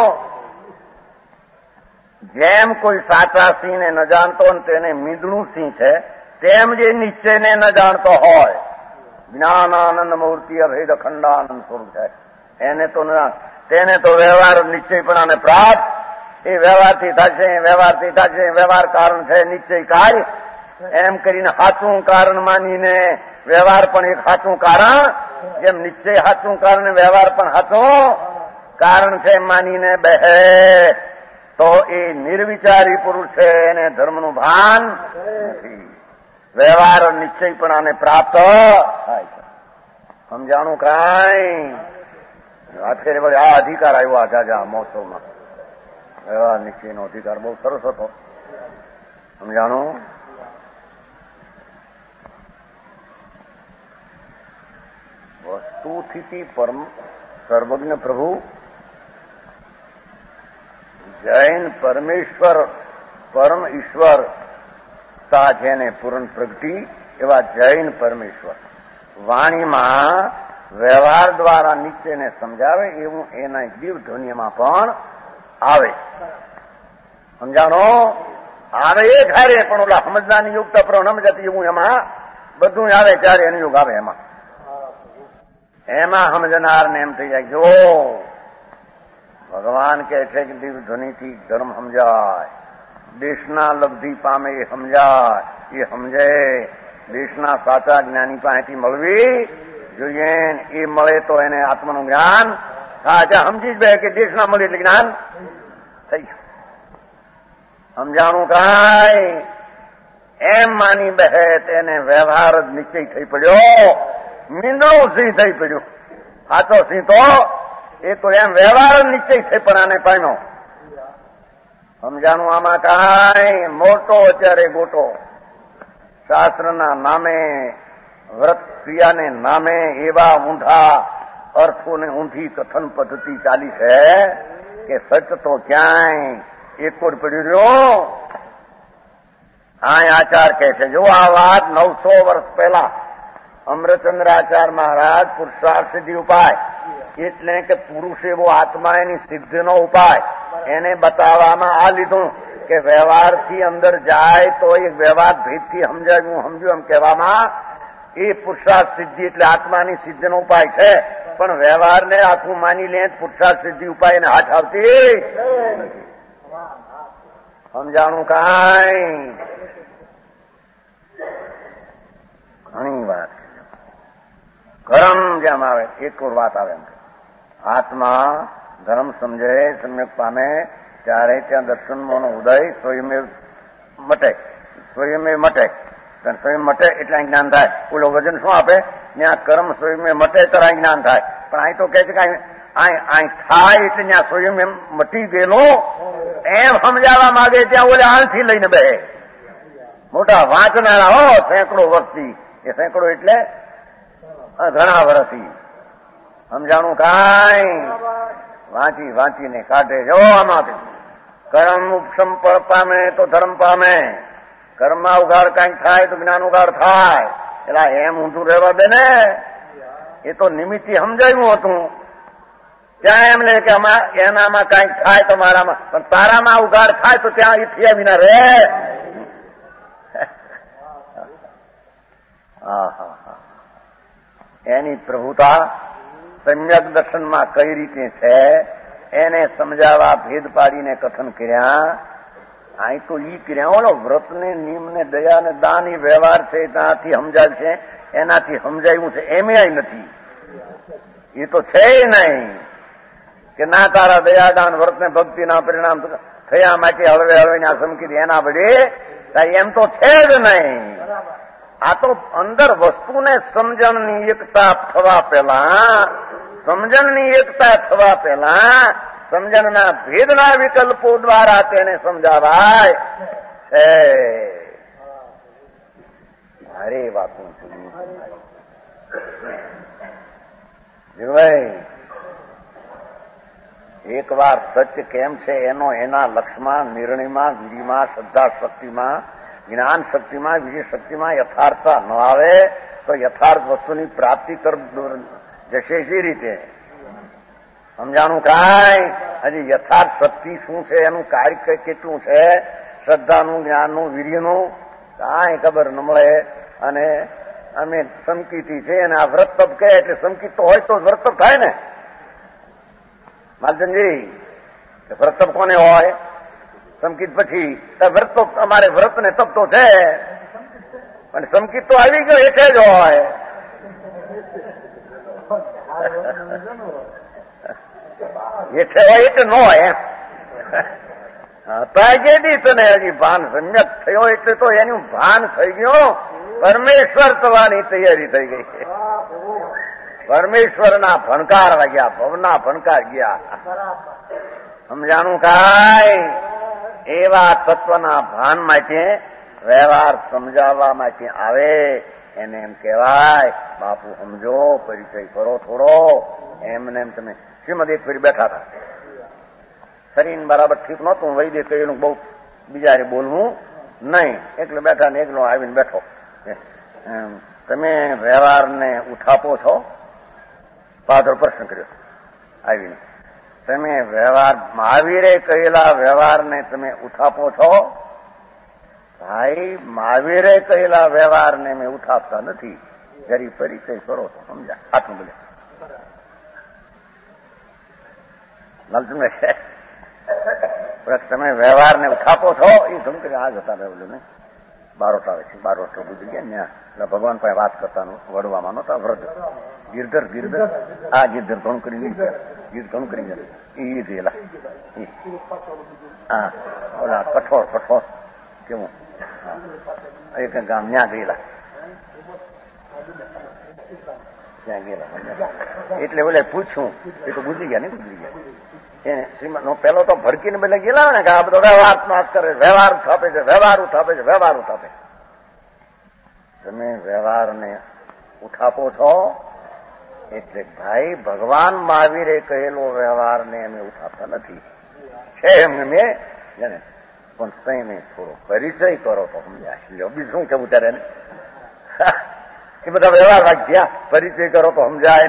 જેમ કોઈ સાચા સિંહને ન જાણતો ને તેને મીંદડું સિંહ છે, તેમ જે નિશ્ચયને ન જાણતો હોય જ્ઞાનાનંદ મૂર્તિ અભેદ અખંડાનંદ સ્વરૂપ છે, તેને તો વ્યવહાર નિશ્ચયપણાને પ્રાપ્ત. એ વ્યવહારથી થશે, વ્યવહાર કારણ છે નિશ્ચય કાર્ય. એમ કરીને સાચું કારણ માનીને વ્યવહાર પણ એક સાચું કારણ, જેમ નિશ્ચય સાચું કારણ વ્યવહાર પણ સાચું કારણ છે માનીને બેહે તો એ નિર્વિચારી પુરુષ છે, એને ધર્મનું ભાન નથી. વ્યવહાર નિશ્ચયપણાને પ્રાપ્ત થાય છે. સમજાણું કાંઈ? અત્યારે વળી આ અધિકાર આવ્યો આ જાજા મહોત્સવમાં, વ્યવહાર નિશ્ચયનો અધિકાર બહુ સરસ હતો. સમજાણું? વસ્તુથી પરમ સર્વજ્ઞ પ્રભુ જૈન પરમેશ્વર પરમ ઈશ્વર તા જેને પૂર્ણ પ્રગટી એવા જૈન પરમેશ્વર વાણીમાં વ્યવહાર દ્વારા નિશ્ચયને સમજાવે એવું એના દિવ્ય ધ્વનિમાં પણ આવે. સમજાણો? આવે એ ખારે, પણ ઓલા સમજદાની યુક્ત પ્રણમ જતી એવું એમાં બધું આવે ત્યારે એનું યુગ આવે. એમાં સમજનાર ને એમ થઈ જાય, જો ભગવાન કહે છે કે દિવ્ય ધ્વનિથી ધર્મ સમજાય, દેશના લબ્ધિ પામે એ સમજાય, એ સમજે. દેશના સાચા જ્ઞાની પાસેથી મળવી જોઈએ, એ મળે તો એને આત્માનું જ્ઞાન સાચા સમજી જ બે કે દેશના મળે એટલે જ્ઞાન થઈ ગયું. સમજાણું કાંઈ? એમ માની બે તેને વ્યવહાર જ નિશ્ચય થઈ પડ્યો, મીંદડું સિંહ થઈ પડ્યું. સાચો સિંહ તો એ તો એમ વ્યવહાર નિશ્ચય થઈ પણ આને પામ્યો. સમજાણું? આમાં કાંઈ મોટો અત્યારે ગોટો શાસ્ત્રના નામે, વ્રત ક્રિયાને નામે એવા ઊંધા અર્થોને ઊંધી કથન પદ્ધતિ ચાલી છે કે સચ તો ક્યાંય એકો જ પડ્યું રહ્યો. આ આચાર કહે છે, જો આ વાત 900 વર્ષ પહેલા અમરચંદ્રાચાર મહારાજ પુરુષાર્થ સિદ્ધિ ઉપાય એટલે કે પુરુષ એવો આત્મા એની સિદ્ધિનો ઉપાય એને બતાવવામાં આ લીધું કે વ્યવહારથી અંદર જાય તો એ વ્યવહાર ભેદથી સમજ્યું એમ કહેવામાં એ પુરુષાર્થ સિદ્ધિ એટલે આત્માની સિદ્ધિનો ઉપાય છે. પણ વ્યવહારને આખું માની લે પુરુષાર્થ સિદ્ધિ ઉપાય ને હાથ આવતી સમજાણું કાંઈ ઘણી વાત ધર્મ જેમ આવે એક વાત આવે એમ હાથમાં ધર્મ સમજે સમ્યક પામે ત્યારે ત્યાં દર્શનનો ઉદય સ્વયં મટે સ્વયં મટે સ્વયં મટે એટલે જ્ઞાન થાય. ઓલો વજન શું આપે ત્યાં કર્મ સ્વયં મટે ત્યારે જ્ઞાન થાય. પણ અહીં તો કહે છે કે અહીં થાય એટલે ત્યાં સ્વયં એમ મટી ગયેલો એમ સમજાવવા માંગે ત્યાં ઓલે આણથી લઈને બે મોટા વાંચનારા હો સેંકડો વર્ષથી એ સેંકડો એટલે ઘણા વર્ષથી સમજાણું કાંઈ વાંચીને કાઢે જો આમાંથી કર્મ ઉપશમ પામે તો ધર્મ પામે કર્મમાં ઉઘાડ કાંઈક થાય તો જ્ઞાન ઉઘાડ થાય. એટલે એમ ઊંધું રહેવા દે ને એ તો નિમિત્તિ સમજાયું હતું ત્યાં એમ લે કે એનામાં કાંઈક થાય તો મારામાં પણ તારામાં ઉઘાડ થાય તો ત્યાં એ થયા વિના રે. એની પ્રભુતા સમ્યક દર્શનમાં કઈ રીતે છે એને સમજાવવા ભેદ પાડીને કથન કર્યા. અહીં તો ઈ કર્યા ઓલો વ્રતને નિયમને દયા ને દાન એ વ્યવહાર છે ત્યાંથી સમજાય છે એનાથી સમજાયું છે એમ નથી. એ તો છે નહીં કે ના તારા દયાદાન વ્રતને ભક્તિના પરિણામ થયા માટે હળવે હળવે સંકિત એના વડે એમ તો છે જ નહીં. આ તો અંદર વસ્તુને સમજણની એકતા થવા પહેલા સમજણના ભેદના વિકલ્પો દ્વારા તેને સમજાવાય છે. અરે વાતું એક વાર સત્ય કેમ છે એનો એના લક્ષ્યમાં નિર્ણયમાં વિધિમાં શ્રદ્ધા શક્તિમાં જ્ઞાન શક્તિમાં વિજય શક્તિમાં યથાર્થતા ન આવે તો યથાર્થ વસ્તુની પ્રાપ્તિ જશે જે રીતે સમજાણું કાંઈ. હજી યથાર્થ શક્તિ શું છે એનું કાર્ય કેટલું છે શ્રદ્ધાનું જ્ઞાનનું વીર્યનું કાંઈ ખબર ન મળે. અને અમે સંકિતી છે અને આ વ્રત તપ કહે એટલે સંકિત તો હોય તો વ્રત તપ થાય ને માલચંદજી. વ્રત તપ કોને હોય સંકિત પછી વ્રત તો અમારે વ્રત ને તપ તો છે અને સંકિત તો આવી ગયો એટલે જ હોય. એટલે હોય એટલે ન હોય એમ ત્રાગેદી તને હજી ભાન સમ્યક થયો એટલે તો એનું ભાન થઈ ગયું પરમેશ્વર થવાની તૈયારી થઈ ગઈ. પરમેશ્વરના ભણકાર વાગ્યા ભવના ભણકાર ગયા સમજાણું કાંઈ. એવા તત્વના ભાન માટે વ્યવહાર સમજાવવા માટે આવે એને એમ કહેવાય બાપુ સમજો પરિચય કરો થોડો. એમને એમ તમે શ્રીમદ એક ફેરી બેઠા હતા શરીર બરાબર ઠીક નહોતું વૈદ્ય કહેલું બહુ બીજારે બોલવું નહીં એટલે બેઠા ને એકલો આવીને બેઠો તમે વ્યવહારને ઉઠાપો છો પાછળ પ્રશ્ન કર્યો આવીને તમે વ્યવહાર મહાવીરે કહેલા વ્યવહારને તમે ઉઠાપો છો? ભાઈ મહાવીરે કહેલા વ્યવહારને મેં ઉઠાપતા નથી. જરી પરિચય કરો તો સમજા આટલું બોલે લાલચંદ્ર તમે વ્યવહારને ઉઠાપો છો એ સમજ આ જતા રહેલું ને બારોટ આવે છે બારોટ ગુજરી ગયા ત્યાં એટલે ભગવાન પાસે વાત કરતા વડવામાં નહોતા વ્રત ગિરધર આ ગિરધર ઘણું કરી ગીત ઘણું કરી ગયા એ જેલા હા ઓલા કઠોળ કેવું એક ગામ ત્યાં ગયેલા ત્યાં ગયેલા એટલે ઓલે પૂછ્યું એ તો ગુજરી ગયા ને ગુજરી ગયા એને શ્રીમદ પેલો તો ભડકીને બદલે ગયેલા ને કે આ બધો વ્યવહાર નાશ કરે વ્યવહાર થાપે છે વ્યવહાર ઉઠાપે છે વ્યવહાર ઉઠાપે. તમે વ્યવહારને ઉઠાપો છો એટલે ભાઈ ભગવાન મહાવીરે કહેલો વ્યવહારને અમે ઉઠાપતા નથી છે એમને મેં જાણે પણ કઈને થોડો પરિચય કરો તો સમજાય. બીજું શું કેવું ત્યારે એ બધા વ્યવહાર વાગ્યા પરિચય કરો તો સમજાય.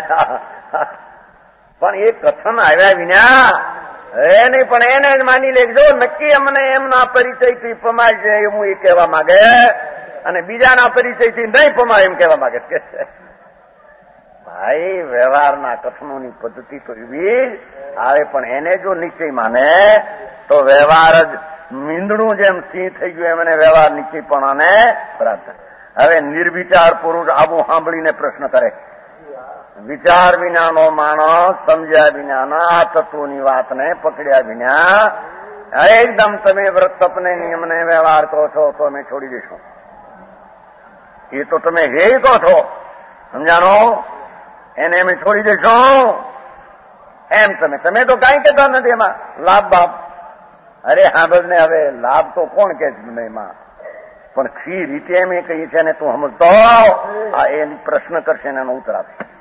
પણ એ કથન આવ્યા વિના નહીં પણ એને જ માની લેજો નક્કી અમને એમના પરિચયથી પમાય છે એવું એ કહેવા માંગે અને બીજાના પરિચયથી નહીં પમાય એમ કહેવા માંગે. ભાઈ વ્યવહારના કથનોની પદ્ધતિ તો એવી આવે, પણ એને જો નિશ્ચય માને તો વ્યવહાર જ મીંદડું જેમ સિંહ થઈ ગયું એમ એને વ્યવહાર નિશ્ચયપણાને પ્રાપ્ત. હવે નિર્વિચાર પુરુષ આવું સાંભળીને પ્રશ્ન કરે, વિચાર વિનાનો માણસ સમજ્યા વિનાના આ તત્વોની વાતને પકડ્યા વિના એકદમ તમે વ્રત તપને નિયમને વ્યવહાર કહો છો તો અમે છોડી દઈશું. એ તો તમે હે કહો છો, સમજાણો, એને અમે છોડી દઈશું એમ તમે તો કઈ કહેતા નથી એમાં લાભ બાપ. અરે સાંભળ ને, હવે લાભ તો કોણ કે છે એમાં, પણ ખી રીતે એમ એ કહી છે ને તું સમજતો આ એની પ્રશ્ન કરશે ને એનો ઉત્તર આપશે.